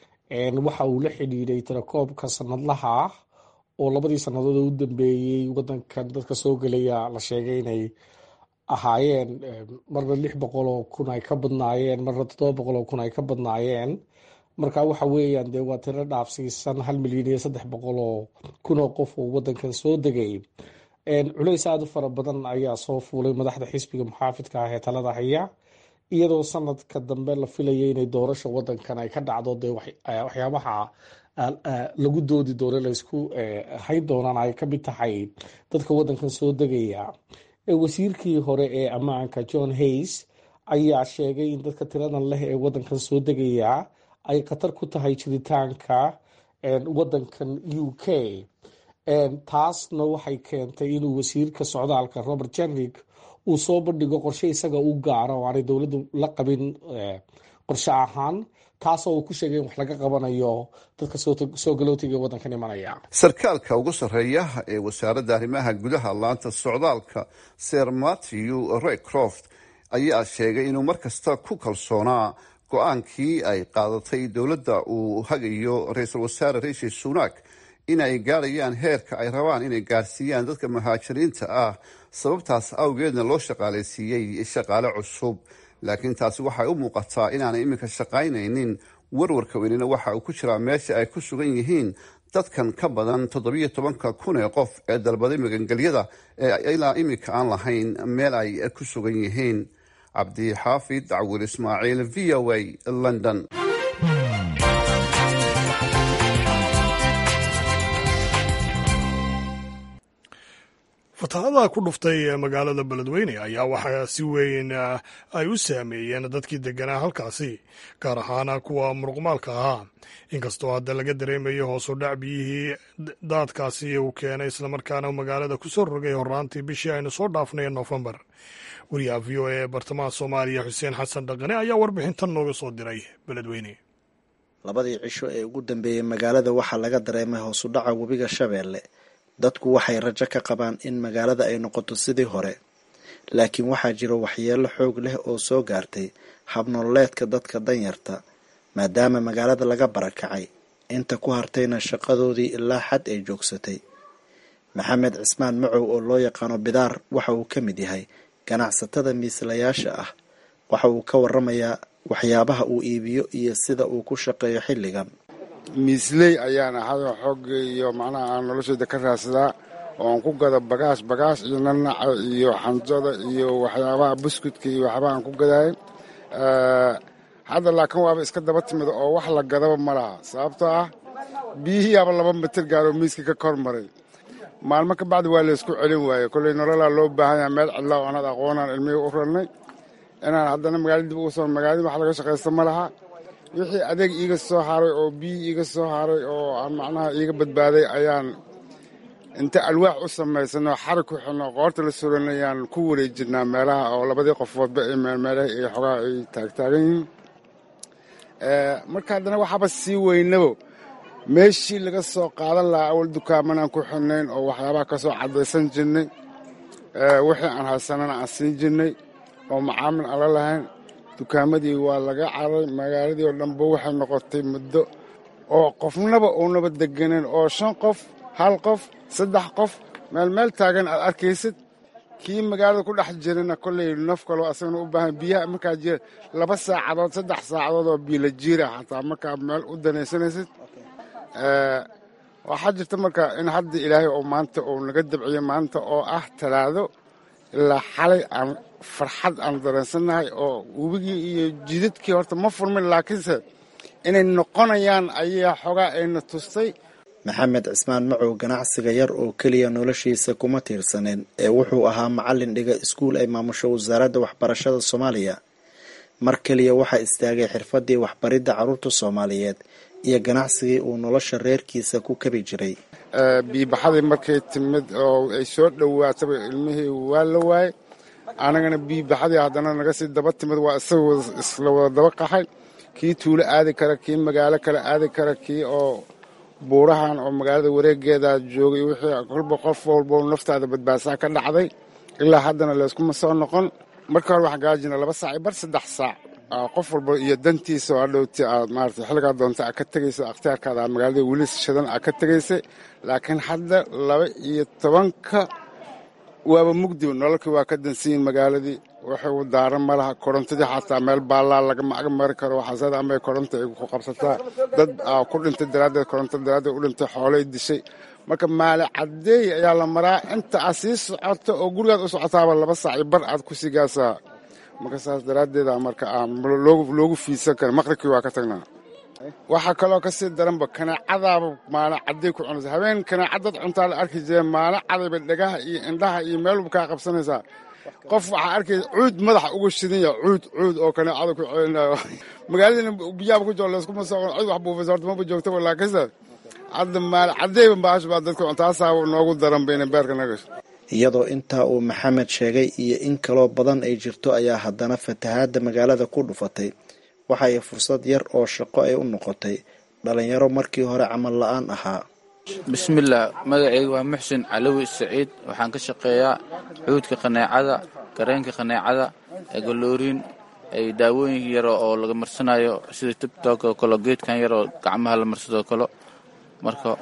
waxa uu la xidhiidhay tirakoobka sanadlaha ah oo labadii sannadood u dambeeyey wadankan dadka soo gelaya la sheegay inay ahaayeen marna lix boqol oo kun ay ka badnaayeen, marna toddoba boqol oo kun ay ka badnaayeen. marka waxa weeyaan dee waa tiro dhaafsiisan hal milyan iyo saddex boqol oo kun oo qof oo wadankan soo degay. culays aada u fara badan ayaa soo fuulay madaxda xisbiga muxaafidka ah ee talada haya, iyadoo sanadka dambe la filayay inay doorasha wadankan ay ka dhacdo. dee waxyaabaha lagu doodi doono laysku hayn doonaan ay ka mid tahay dadka wadankan soo degaya. wasiirkii hore ee ammaanka john hays ayaa sheegay in dadka tiradan leh ee wadankan soo degaya ay khatar ku tahay jiritaanka wadankan u k. taasna waxay keentay inuu wasiirka socdaalka robert jenrick uu soo bandhigo qorshe isaga u gaara oo aanay dowladdu la qabin qorshe ahaan, taasoo uu ku sheegay in wax laga qabanayo dadka soo galootiga ee wadankan imanaya. sarkaalka ugu sarreeya ee wasaaradda arrimaha gudaha laanta socdaalka sir matthew rycroft ayaa sheegay inuu mar kasta ku kalsoonaa go-aankii ay qaadatay dowladda uu hagayo ra-iisul wasaare rishi sunak in ay gaarayaan heerka ay rabaan inay gaarsiiyaan dadka muhaajiriinta ah, sababtaas awgeedna loo shaqaalaysiiyey shaqaale cusub. laakiin taasi waxay u muuqataa inaanay iminka shaqaynaynin. warwarka weynina waxa uu ku jiraa meesha ay ku sugan yihiin dadkan ka badan toddobiyo tobanka kun ee qof ee dalbaday magangelyada ee ilaa iminka aan lahayn meel ay ku sugan yihiin. cabdixaafid cawil ismaaciil, v o a, london. fatahaadaha ku dhuftay magaalada beledweyne ayaa waxaa si weyn ay u saameeyeen dadkii deganaa halkaasi, gaar ahaan kuwa muruqmaalka ahaa, inkastoo hadda laga dareemayo hoosu dhac biyihii daadkaasi uu keenay islamarkaana magaalada kusoo rogay horaantii bishii aynu soo dhaafnay noofembar. wariyaha v o a ee bartamaha soomaaliya xuseen xasan dhaqane ayaa warbixintan nooga soo diray beledweyne. labadii cisho ee ugu dambeeyey magaalada waxaa laga dareemay hoosu dhaca webiga shabeelle. dadku waxay rajo ka qabaan in magaalada ay noqoto sidii hore, laakiin waxaa jira waxyeelo xoog leh oo soo gaartay habnololeedka dadka danyarta, maadaama magaalada laga barakacay, inta ku hartayna shaqadoodii ilaa xad ay joogsatay. maxamed cismaan macow oo loo yaqaano bidaar waxa uu ka mid yahay ganacsatada miislayaasha ah. waxa uu ka waramayaa waxyaabaha uu iibiyo iyo sida uu ku shaqeeyo xilligan. miisley ayaan ahay xooga iyo macnaha aan noloshayda ka raadsadaa oon ku gada bagaas bagaas iyo nanaca iyo xanjada iyo waxyaabaha buskudka iyo waxyaabaha aan ku gadaay. hadda laakiin waaba iska daba timid oo wax la gadaba ma laha sababtoo ah biyihiiaba laba mitir gaaroo miiska ka kor maray. maalmo ka bacdi waa laysku celin waaye kolley nololaa loo baahan yaha meel cidlaa oo anad aqoonaan ilmihii u rannay inaan haddana magaalada dib ugu soo magaalada wax laga shaqaysta ma laha. wixii adeeg iiga soo haray oo biyi iiga soo haray oo aan macnaha iiga badbaaday ayaan inta alwaax u samaysanoo xarig ku xidno qoorta la suranayaan ku wareejinaa meelaha oo labadii qofoodba ay meelmeelaha iyo xogaa ay taagtaagan yihiin. marka haddana waxaaba sii weynabo meeshii laga soo qaadan lahaa awal dukaamanaan ku xidnayn oo waxyaabaha ka soo caddaysan jirnay wixii aan haysanana aan siin jirnay oo macaamil aan la lahayn. dukaamadii waa laga caray magaaladii oo dhanba waxay noqotay muddo oo qofnaba uunaba deganin oo shan qof hal qof saddex qof meel meel taagan aad arkaysid. kii magaalada ku dhex jirana kolley naf kaloo asagana u baahan biyaha markaa jira laba saacadood saddex saacadood oo biyo la jiira xataa markaa meel u danaysanaysid. waxaa jirta marka in hadda ilaahay oo maanta uu naga dabciyo maanta oo ah talaado ilaa xalay aan farxad aan dareensannahay oo webigii iyo jidadkii horta ma furmin laakiinse inay noqonayaan ayaa xogaa ayna tustay. maxamed cismaan macow ganacsiga yar oo keliya noloshiisa kuma tiirsaneen ee wuxuu ahaa macallin dhiga iskuul ay maamusho wasaaradda waxbarashada soomaaliya. mar keliya waxaa istaagay xirfadii waxbaridda carruurta soomaaliyeed iyo ganacsigii uu nolosha reerkiisa ku kabi jiray. biibaxadii markay timid oo ay soo dhowaataba ilmihii waa la waayey anagana biibaxadii haddana naga sii daba timid waa isaga isla wada daba qaxay. kii tuulo aadi kara kii magaalo kale aadi kara kii oo buurahan oo magaalada wareegeeda joogay wixii kolba qof walbo naftaada badbaadsaa ka dhacday ilaa haddana layskuma soo noqon. marka hore waxaan gaajina laba saac bar saddex saac qof walba iyo dantiisa oo hadhowti aad maarata xilligaa doonta aad ka tegaysa akhtiyaarkaada magaalada weli shadan aad ka tegaysa. laakiin hadda laba iyo tobanka waaba mugdi nololkii waa ka dansiyin magaaladii waxay u daaran ma laha korontadii xataa meel baallaa lagama ag mari karo waxaasada amay koronta ay ku qabsataa dad ku dhintay daraaddeed koronto daraaddeed u dhintay xoolay dishay. marka maali caddeey ayaa la maraa inta aad sii socoto oo gurigaad u socotaaba laba saaci bar aad ku sii gaasaa. marka saas daraaddeeda marka aan loogu fiidsan karin maqribkii waa ka tagnaa. waxaa kaloo ka sii daranba kanaacadaaba maalin cadday ku cunaysa habeen kanaaca dad cuntaa la arki jireen maalin cadayba dhagaha iyo indhaha iyo meelba kaa qabsanaysaa. qof waxaa arkaysa cuud madaxa uga shidanya cuud cuud oo kanaacada ku celinayo magaaladina biyaaba ku jiro layskuma soo cid wax buufaysa horta maba joogtaba laakiinse hadda maalin caddayba baash baa dadka cuntaasaaba noogu daranba inay beerka nagasho. iyadoo intaa uu maxamed sheegay iyo in kaloo badan ay jirto ayaa haddana fatahaadda magaalada ku dhufatay waxa ay fursad yar oo shaqo ay u noqotay dhalinyaro markii hore camal la-aan ahaa. bismillaah magacayga waa muxsin calawi saciid waxaan ka shaqeeyaa cuudka qaneecada gareenka qaneecada egolooriin ay daawooyin yaro oo laga marsanayo sida tibtok oo kale geedkan yaroo gacmaha la marsadoo kale. marka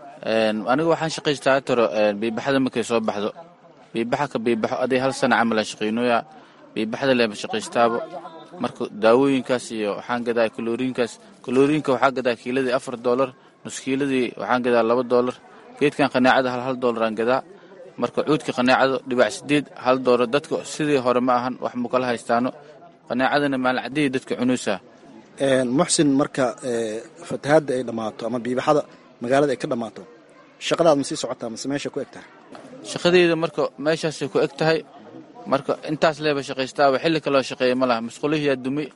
aniga waxaan shaqaystaa toro biibaxada markay soo baxdo biibaxa ka biibaxo aday hal sana camal aan shaqaynooyaa biibaxda leema shaqaystaaba. marka daawooyinkaas iyo waxaan gadaa kalooriinkaas kalooriinka waxaa gadaa kiiladii afar doolar nus kiiladii waxaan gadaa laba doolar. geedkan qaneecada hal hal doolar aan gadaa. marka cuudka qaneecada dhibac sideed hal doolar. dadka sidii hore ma ahan wax mu kala haystaano qaneecadana maalin caddeey dadka cunaysaa. muxsin marka fatahaadda ay dhammaato ama biibaxada magaalada ay ka dhammaato shaqadaad ma sii socotaa mase meesha ku eg tahay? shaqadeyda marka meeshaasay ku eg tahay. marka intaas leeba shaqaystaaba xilli kaloo shaqeeya ma laha. musqulihiyaa dumi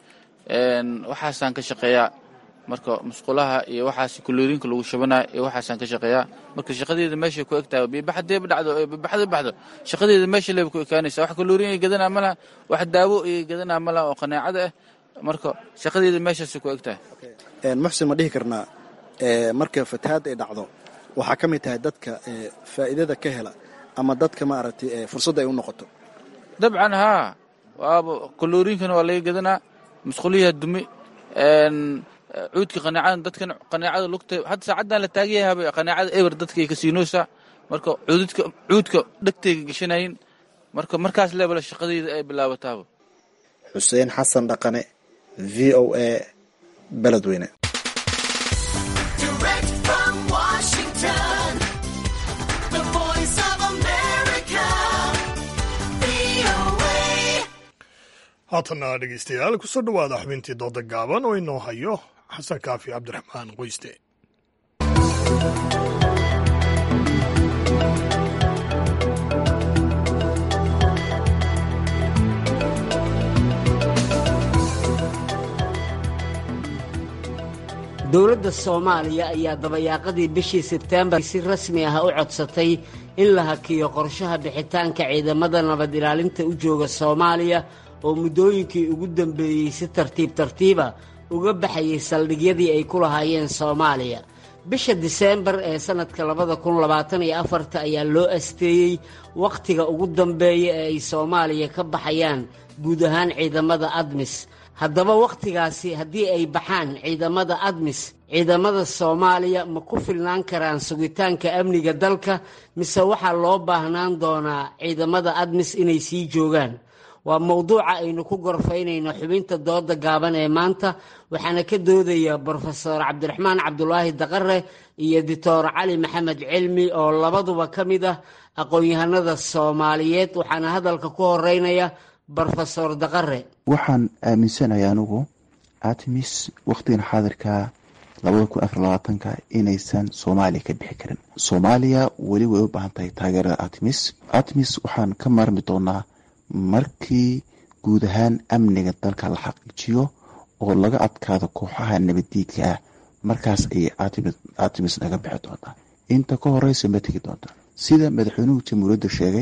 waxaasaan ka shaqeeyaa. marka musqulaha iyo waxaas kalooriinka lagu shubanaya iyo waxaasaan ka shaqeeyaa. marka shaqadeeda meeshay ku eg tahay biibaxa deeba dhacdo biibaxda baxdo shaqadeeda meesha leeba ku ekaanaysa. wax kalooriin ay gadanaa ma laha wax daawo ay gadanaa ma laha oo qaneecada ah. marka shaqadeeda meeshaasay ku eg tahay. muxsin ma dhihi karnaa marka fatahaadda ay dhacdo waxaa ka mid tahay dadka faa'iidada ka hela ama dadka maaragtay fursadda ay u noqoto? dabcan haa waaba kalooriinkana waa laga gadanaa musquliyaa dumi cuudka qaneecada dadkan qaneecada lugta hadda saacaddan la taagayahaba qaneecada eber dadkay ka siinoosaa. marka cuudka cuudka dhegtayga gashanayin marka markaas leebala shaqadayda ay bilaabataaba. xuseen xasan dhaqane v o a beledweyne. haatana dhegeystayaal kusoo dhowaada xubintii dooda gaaban oo inoo hayo xasan kaafi cabdiraxmaan qoyste. dowladda soomaaliya ayaa dabayaaqadii bishii sebteembar si rasmi ah u codsatay in la hakiyo qorshaha bixitaanka ciidamada nabad ilaalinta u jooga soomaaliya oo muddooyinkii ugu dambeeyey si tartiib tartiiba uga baxayay saldhigyadii ay ku lahaayeen soomaaliya. bisha diseembar ee sannadka labada kun labaatan iyo afarta ayaa loo asteeyey wakhtiga ugu dambeeya ee ay soomaaliya ka baxayaan guud ahaan ciidamada admis. haddaba wakhtigaasi haddii ay baxaan ciidamada admis, ciidamada soomaaliya ma ku filnaan karaan sugitaanka amniga dalka, mise waxaa loo baahnaan doonaa ciidamada admis inay sii joogaan? waa mowduuca aynu ku gorfaynayno xubinta dooda gaaban ee maanta, waxaana ka doodaya brofesor cabdiraxmaan cabdulaahi daqare iyo doctor cali maxamed cilmi oo labaduba ka mid ah aqoon-yahanada soomaaliyeed. waxaana hadalka ku horeynaya brofesor daqare. waxaan aaminsanahay anugu atmis wakhtigan xaadirka labada kun afar labaatanka inaysan soomaaliya ka bixi karin. soomaaliya weli way u baahan tahay taageerada atmis. atmis waxaan ka maarmi doonaa markii guud ahaan amniga dalka la xaqiijiyo oo laga adkaado kooxaha nabaddiidka ah, markaas ayay atmis naga bixi doontaa. inta ka horeysa ma tegi doontaa. sida madaxweynuhu jamhuuriyadda sheegay,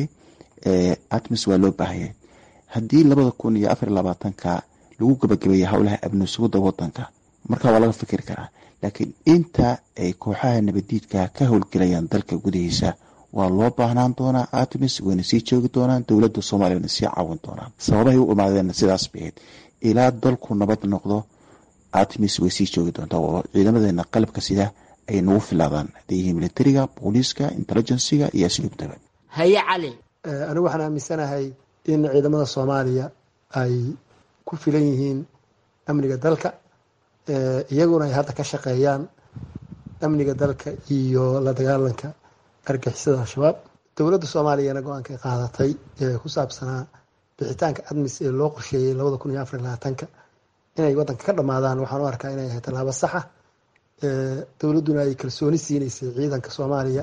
atmis waa loo baahanyay. haddii labada kun iyo afar labaatanka lagu gabagabeeya howlaha amni sugidda wadanka, markaa waa laga fikiri karaa. laakiin inta ay kooxaha nabaddiidka ka howlgelayaan dalka gudihiisa waa loo baahnaan doonaa atmis, wayna sii joogi doonaan. dowladda soomaaliya wayna sii caawin doonaan. sababahay u imaadeen sidaas bahayd. ilaa dalku nabad noqdo atmis way sii joogi doontaa oo ciidamadeena qalabka sida ay nagu filaadaan, hadday yihiin militariga, booliiska, intelligensiga iyo asluubtaba. haye cali. anigu waxaan aaminsanahay in ciidamada soomaaliya ay ku filan yihiin amniga dalka, iyaguna ay hadda ka shaqeeyaan amniga dalka iyo la dagaalanka argixisada al-shabaab. dowladda soomaaliyana go-aanka ay qaadatay ee ku saabsanaa bixitaanka admis ee loo qorsheeyey labada kun iyo afar labaatanka inay wadanka ka dhammaadaan, waxaan u arkaa inay ahay tallaabo saxa. dowladduna ay kalsooni siinaysay ciidanka soomaaliya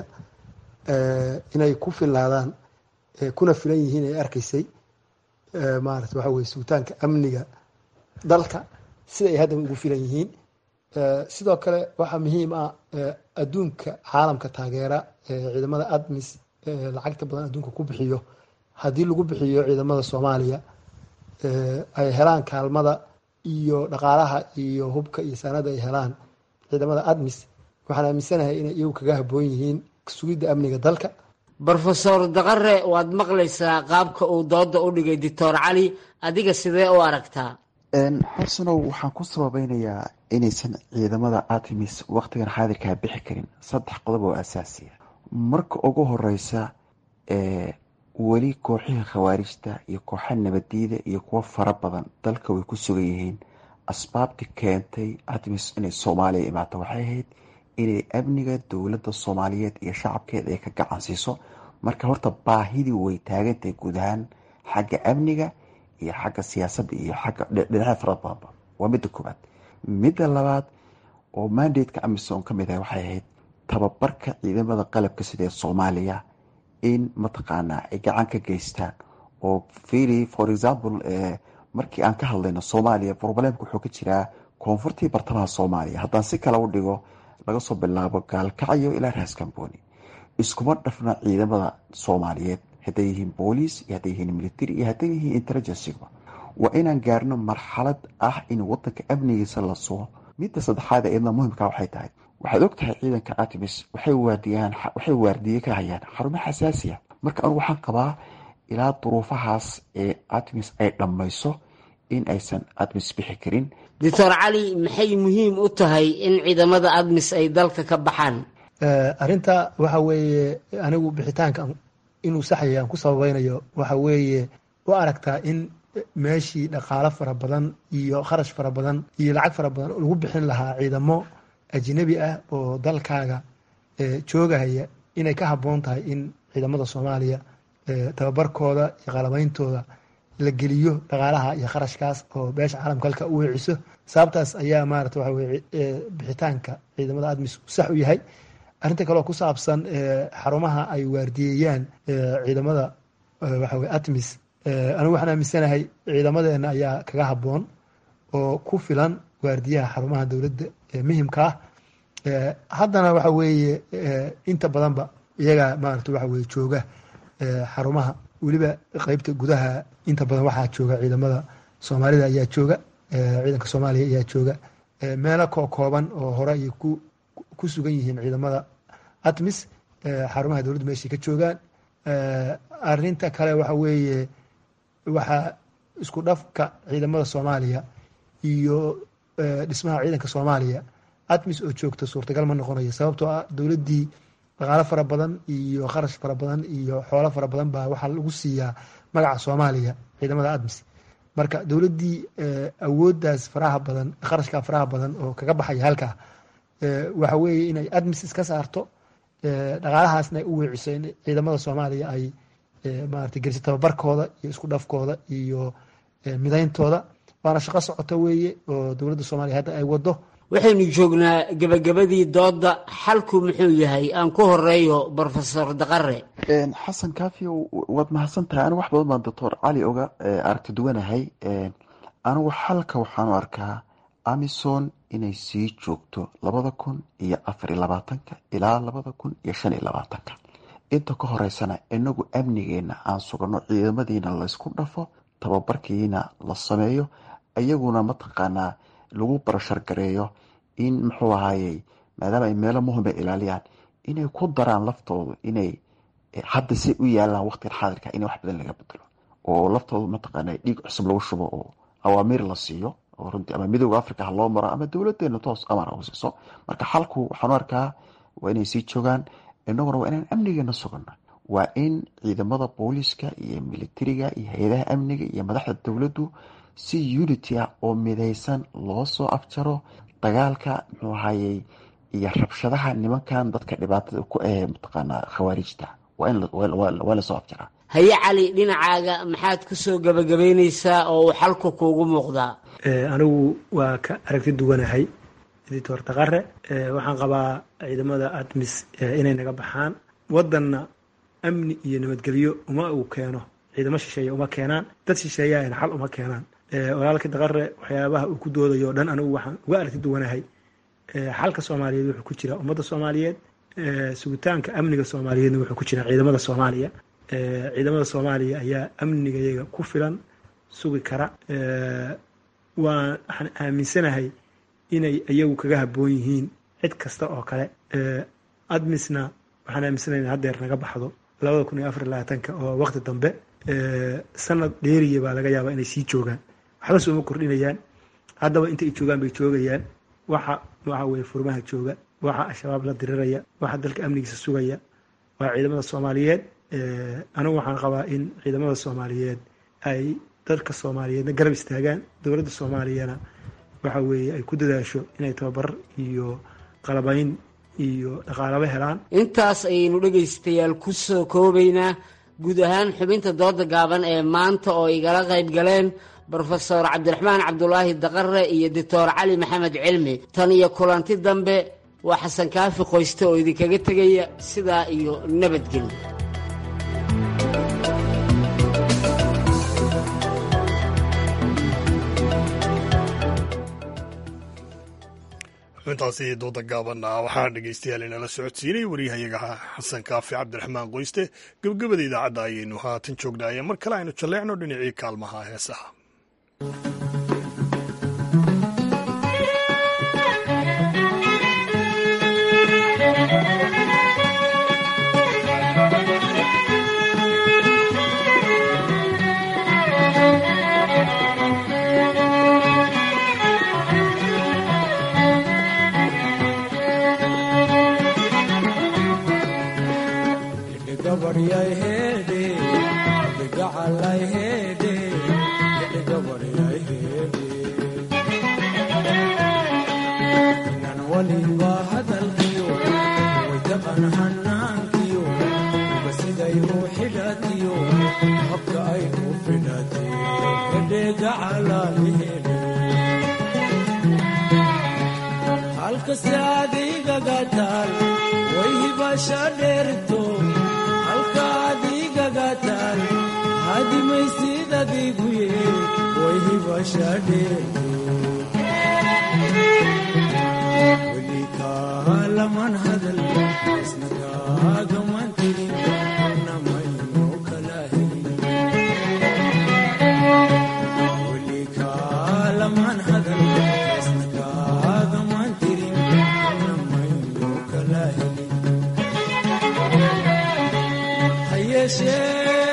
inay ku filaadaan, kuna filan yihiin ay arkaysay maarata waxa weye sugitaanka amniga dalka sida ay hadda ugu filan yihiin. sidoo kale waxaa muhiim ah adduunka caalamka taageera ciidamada admis lacagta badan adduunka ku bixiyo, haddii lagu bixiyo ciidamada soomaaliya ay helaan kaalmada iyo dhaqaalaha iyo hubka iyo saanada ay helaan ciidamada admis, waxaan aaminsanahay inay iyagu kaga habboon yihiin sugidda amniga dalka. brofesor daqare, waad maqlaysaa qaabka uu dooda u dhigay doctor cali, adiga sidee u aragtaa? xasanow, waxaan ku sababeynayaa inaysan ciidamada atmis wakhtigan xaadirkaa bixi karin saddex qodob oo asaasiya. marka ugu horeysa, weli kooxihii khawaarijta iyo kooxa nabadiida iyo kuwo fara badan dalka way ku sugan yihiin. asbaabtii keentay atmis inay soomaaliya imaato waxay ahayd inay amniga dowladda soomaaliyeed iyo shacabkeeda ay ka gacan siiso. marka horta baahidii way taagantahay guud ahaan xagga amniga iyo xagga siyaasadda iyo xagga dhinaca fara badanba. waa midda koobaad. midda labaad oo mandateka amisom ka mid ah waxay ahayd tababarka ciidamada qalabka sida soomaaliya in mataqaanaa ay gacan ka geystaan. oo fili for example markii aan ka hadlayno soomaaliya, problemka wuxuu ka jiraa koonfurtii bartamaha soomaaliya. haddaan si kale u dhigo, laga soo bilaabo gaalkacyo ilaa raaskambooni, iskuma dhafna ciidamada soomaaliyeed, hadday yihiin booliis iyo hadday yihiin military iyo hadday yihiin intelligenceba. waa inaan gaarno marxalad ah in wadanka amnigiisa la sugo. midda saddexaad eedna muhimka waxay tahay, waxaad og tahay ciidanka atmis waxay waardiyaan waxay waardiye ka hayaan xarumo xasaasiya. marka anigu waxaan qabaa ilaa duruufahaas ee atmis ay dhammayso in aysan admis bixi karin. doctor cali, maxay muhiim u tahay in ciidamada admis ay dalka ka baxaan? arrinta waxa weeye anigu bixitaanka inuu saxaya aan ku sababeynayo waxa weeye u aragtaa in meeshii dhaqaalo fara badan iyo kharash fara badan iyo lacag fara badan oo lagu bixin lahaa ciidamo ajnabi ah oo dalkaaga joogahaya inay ka habboon tahay in ciidamada soomaaliya tababarkooda iyo qalabeyntooda la geliyo dhaqaalaha iyo kharashkaas oo beesha caalamka halka u weeciso sababtaas ayaa maarata waxa weye bixitaanka ciidamada admis sax u yahay. arrinta kaleoo ku saabsan xarumaha ay waardiyeeyaan ciidamada waxa weye admis anigu waxaan aaminsanahay ciidamadeena ayaa kaga habboon oo ku filan waardiyaha xarumaha dowladda ee muhimka ah. haddana waxa weeye inta badanba iyagaa maarata waxa weye jooga xarumaha weliba qeybta gudaha inta badan waxaa jooga ciidamada soomaalida ayaa jooga ciidanka soomaaliya ayaa jooga meelo koo kooban oo hore ay ku ku sugan yihiin ciidamada admis xarumaha dowladda meeshay ka joogaan. arinta kale waxa weeye waxaa isku dhafka ciidamada soomaaliya iyo dhismaha ciidanka soomaaliya admis oo joogta suurtagal ma noqonayo sababtoo ah dowladdii dhaqaalo fara badan iyo kharash fara badan iyo xoolo fara badan baa waxaa lagu siiyaa magaca soomaaliya ciidamada admis. marka dowladdii awooddaas faraha badan kharashkaa faraha badan oo kaga baxaya halkaa waxa weeye inay admis iska saarto dhaqaalahaasna ay u weeciso in ciidamada soomaaliya ay maarata geliso tababarkooda iyo isku dhafkooda iyo midayntooda waana shaqo socota weeye oo dowladda soomaaliya hadda ay wado. waxaynu joognaa gebagabadii dooda xalku muxuu yahay aan ku horeeyo brofesor daqare. xasan kaafi waad mahadsan tahay anigu wax badan baan doctor cali oga aragti duwanahay. anigu xalka waxaanu arkaa amison inay sii joogto labada kun iyo afar iyo labaatanka ilaa labada kun iyo shan iyo labaatanka inta ka horeysana inagu amnigeena aan sugano ciidamadiina laysku dhafo tababarkiina la sameeyo iyaguna mataqaanaa lagu barashar gareeyo in muxuu ahaayey maadaama ay meelo muhima ilaaliyaan inay ku daraan laftooda inay hadda si u yaalaan waqtigan xaadirka in wax badan laga bedelo oo laftooda mataqaanaa dhiig cusub lagu shubo oo awaamiir la siiyo oo runtii ama midooda africa ha loo maro ama dowladeena toos amar u siiso. marka xalku waxaanu arkaa waa inay sii joogaan inaguna waa inaan amnigeena sugana waa in ciidamada booliska iyo militariga iyo hay-adaha amniga iyo madaxda dowladdu si unity ah oo midaysan loo soo afjaro dagaalka muxuu ahayey iyo rabshadaha nimankan dadka dhibaatada ku ah mataqaanaa khawaarijta waa in waa lasoo afjaraa. haye cali dhinacaaga maxaad ku soo gabagabeyneysaa oo uu xalku kuugu muuqdaa? anigu waa ka aragti duwanahay editor daqare waxaan qabaa ciidamada admis inay naga baxaan wadanna amni iyo nabadgelyo uma uu keeno ciidamo shisheeye uma keenaan dad shisheeyaana xal uma keenaan. walaalka daqare waxyaabaha uu ku doodayo o dhan anigu waxaan uga aragti duwanahay xalka soomaaliyeed wuxuu ku jiraa ummadda soomaaliyeed sugitaanka amniga soomaaliyeedna wuxuu ku jiraa ciidamada soomaaliya. ciidamada soomaaliya ayaa amnigayaga ku filan sugi kara. waa waxaan aaminsanahay inay iyagu kaga habboon yihiin cid kasta oo kale. admisna waxaan aaminsanahay in haddeer naga baxdo labada kun iyo afar iyo labaatanka oo waqti dambe sanad dheeriya baa laga yaabaa inay sii joogaan waxba sooma kordhinayaan. haddaba inta ay joogaan bay joogayaan. waxa waxa weye furmaha jooga waxa al-shabaab la diriraya waxa dalka amnigiisa sugaya waa ciidamada soomaaliyeed. anigu waxaan qabaa in ciidamada soomaaliyeed ay dalka soomaaliyeedna garab istaagaan dowladda soomaaliyana waxa weeye ay ku dadaasho inay tababar iyo qalabayn iyo dhaqaalaba helaan. intaas ayaynu dhegaystayaal ku soo koobaynaa guud ahaan xubinta dooda gaaban ee maanta oo igala qayb galeen brofesor cabdiraxmaan cabdulaahi daqare iyo doctor cali maxamed cilmi. tan iyo kulanti dambe waa xasan kaafi qoyste oo idinkaga tegaya sidaa iyo nabadgelyo. intaasi dooda gaabanna waxaan dhegaystayaal inala socodsiinay waryahayaga xasan kaafi cabdiraxmaan qoyste. gebagabada idaacadda ayaynu haatan joognaaye mar kale aynu jalleecno dhinacii kaalmaha heesaha. gacalaahele halkase adigaga taal way hibasha dheerto halka adigaga taal hadimaysid adiguye way hibasha dheerto laman hadal isnagagaman tirin namayno kala helin welika laman hadal isnagagaman tirin namayno kala helin hayeeshee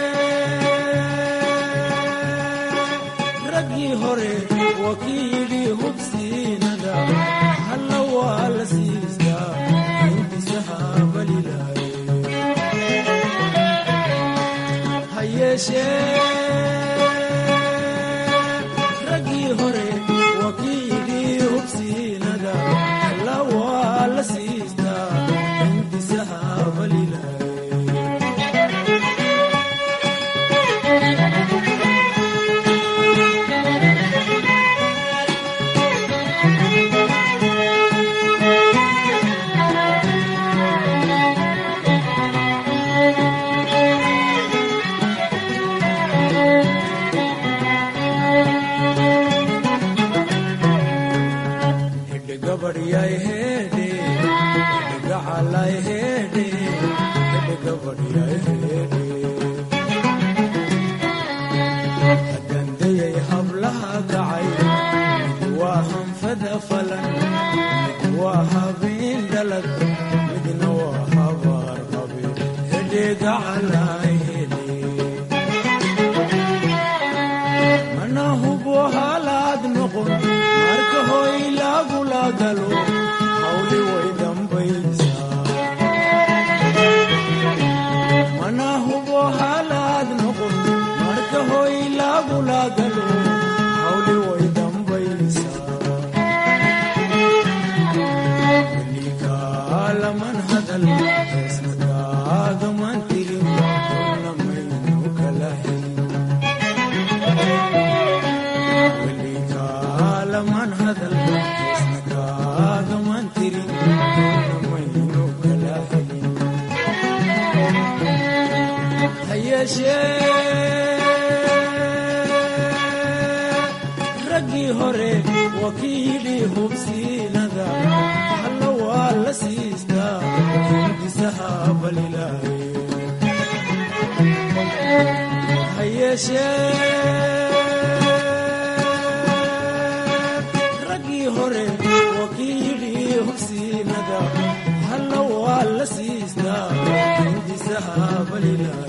raggii hore wakii yidhi hubsiinada halla waa la siistaa intisahaabalilaye hayeeshee raggii hore wakii yidhi hubsiinada halla waa la siistaa intisahaabalilaye hadandayay hablaha kacay mid waa hanfada falan mid waa habeen dhalad midna waa habaar qabe hedhegacalay hele mana hubo halaad noqon marka hoy lagula galo hawli way dambaysaa mana hubo halaad noqon marka hoy lagula galo hawli way dambaysaa welika laman hadal heesnagaagaman tirin namaynu kala helin welika laman hadal heesnagaagaman tirin namaynu kala helin hayeeshee raggii hore wakii yidhi hubsiinada halla waa la siistaa intisahaabalilaye hayeeshee raggii hore wakii yidhi hubsiinada halla waa la siistaa intisahaabalilaye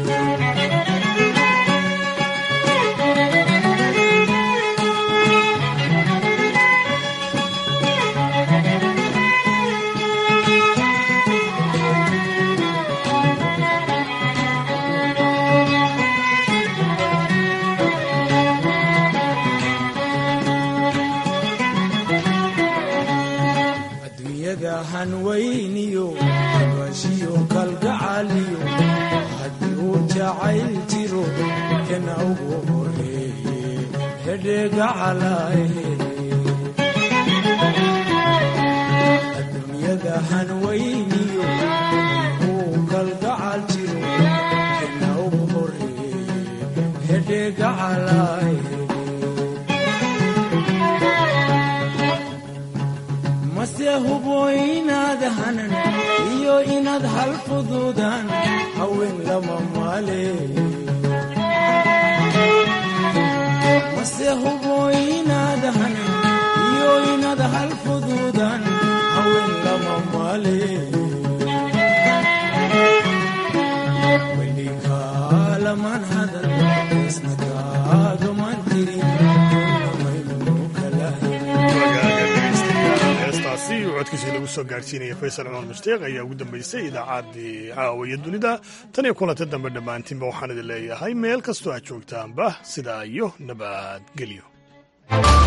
hanweyniyo habashiyo kalgacaliyo haddii uu jacayl jiro kana ugu horeeye hedhegacalahe adduunyada hanweyniyo uu kalgacal jiro kana ugu horeeye hedhegacalahe mase hubo inaad hanan iyo inaad hal fuduudaan haween lama maale mase hubo inaad hanan iyo inaad hal fuduudaan haween lama maale welika laman hadal isnagaagaman tirin heestaasi codkiisii lagu soo gaadhsiinaya faysal cumar mushtiiq ayaa ugu dambaysay idaacaddii caawiya dunida tan iyo kulanta dambe dhammaantiinba waxaan idin leeyahay meel kastoo aad joogtaanba sidaa iyo nabadgelyo.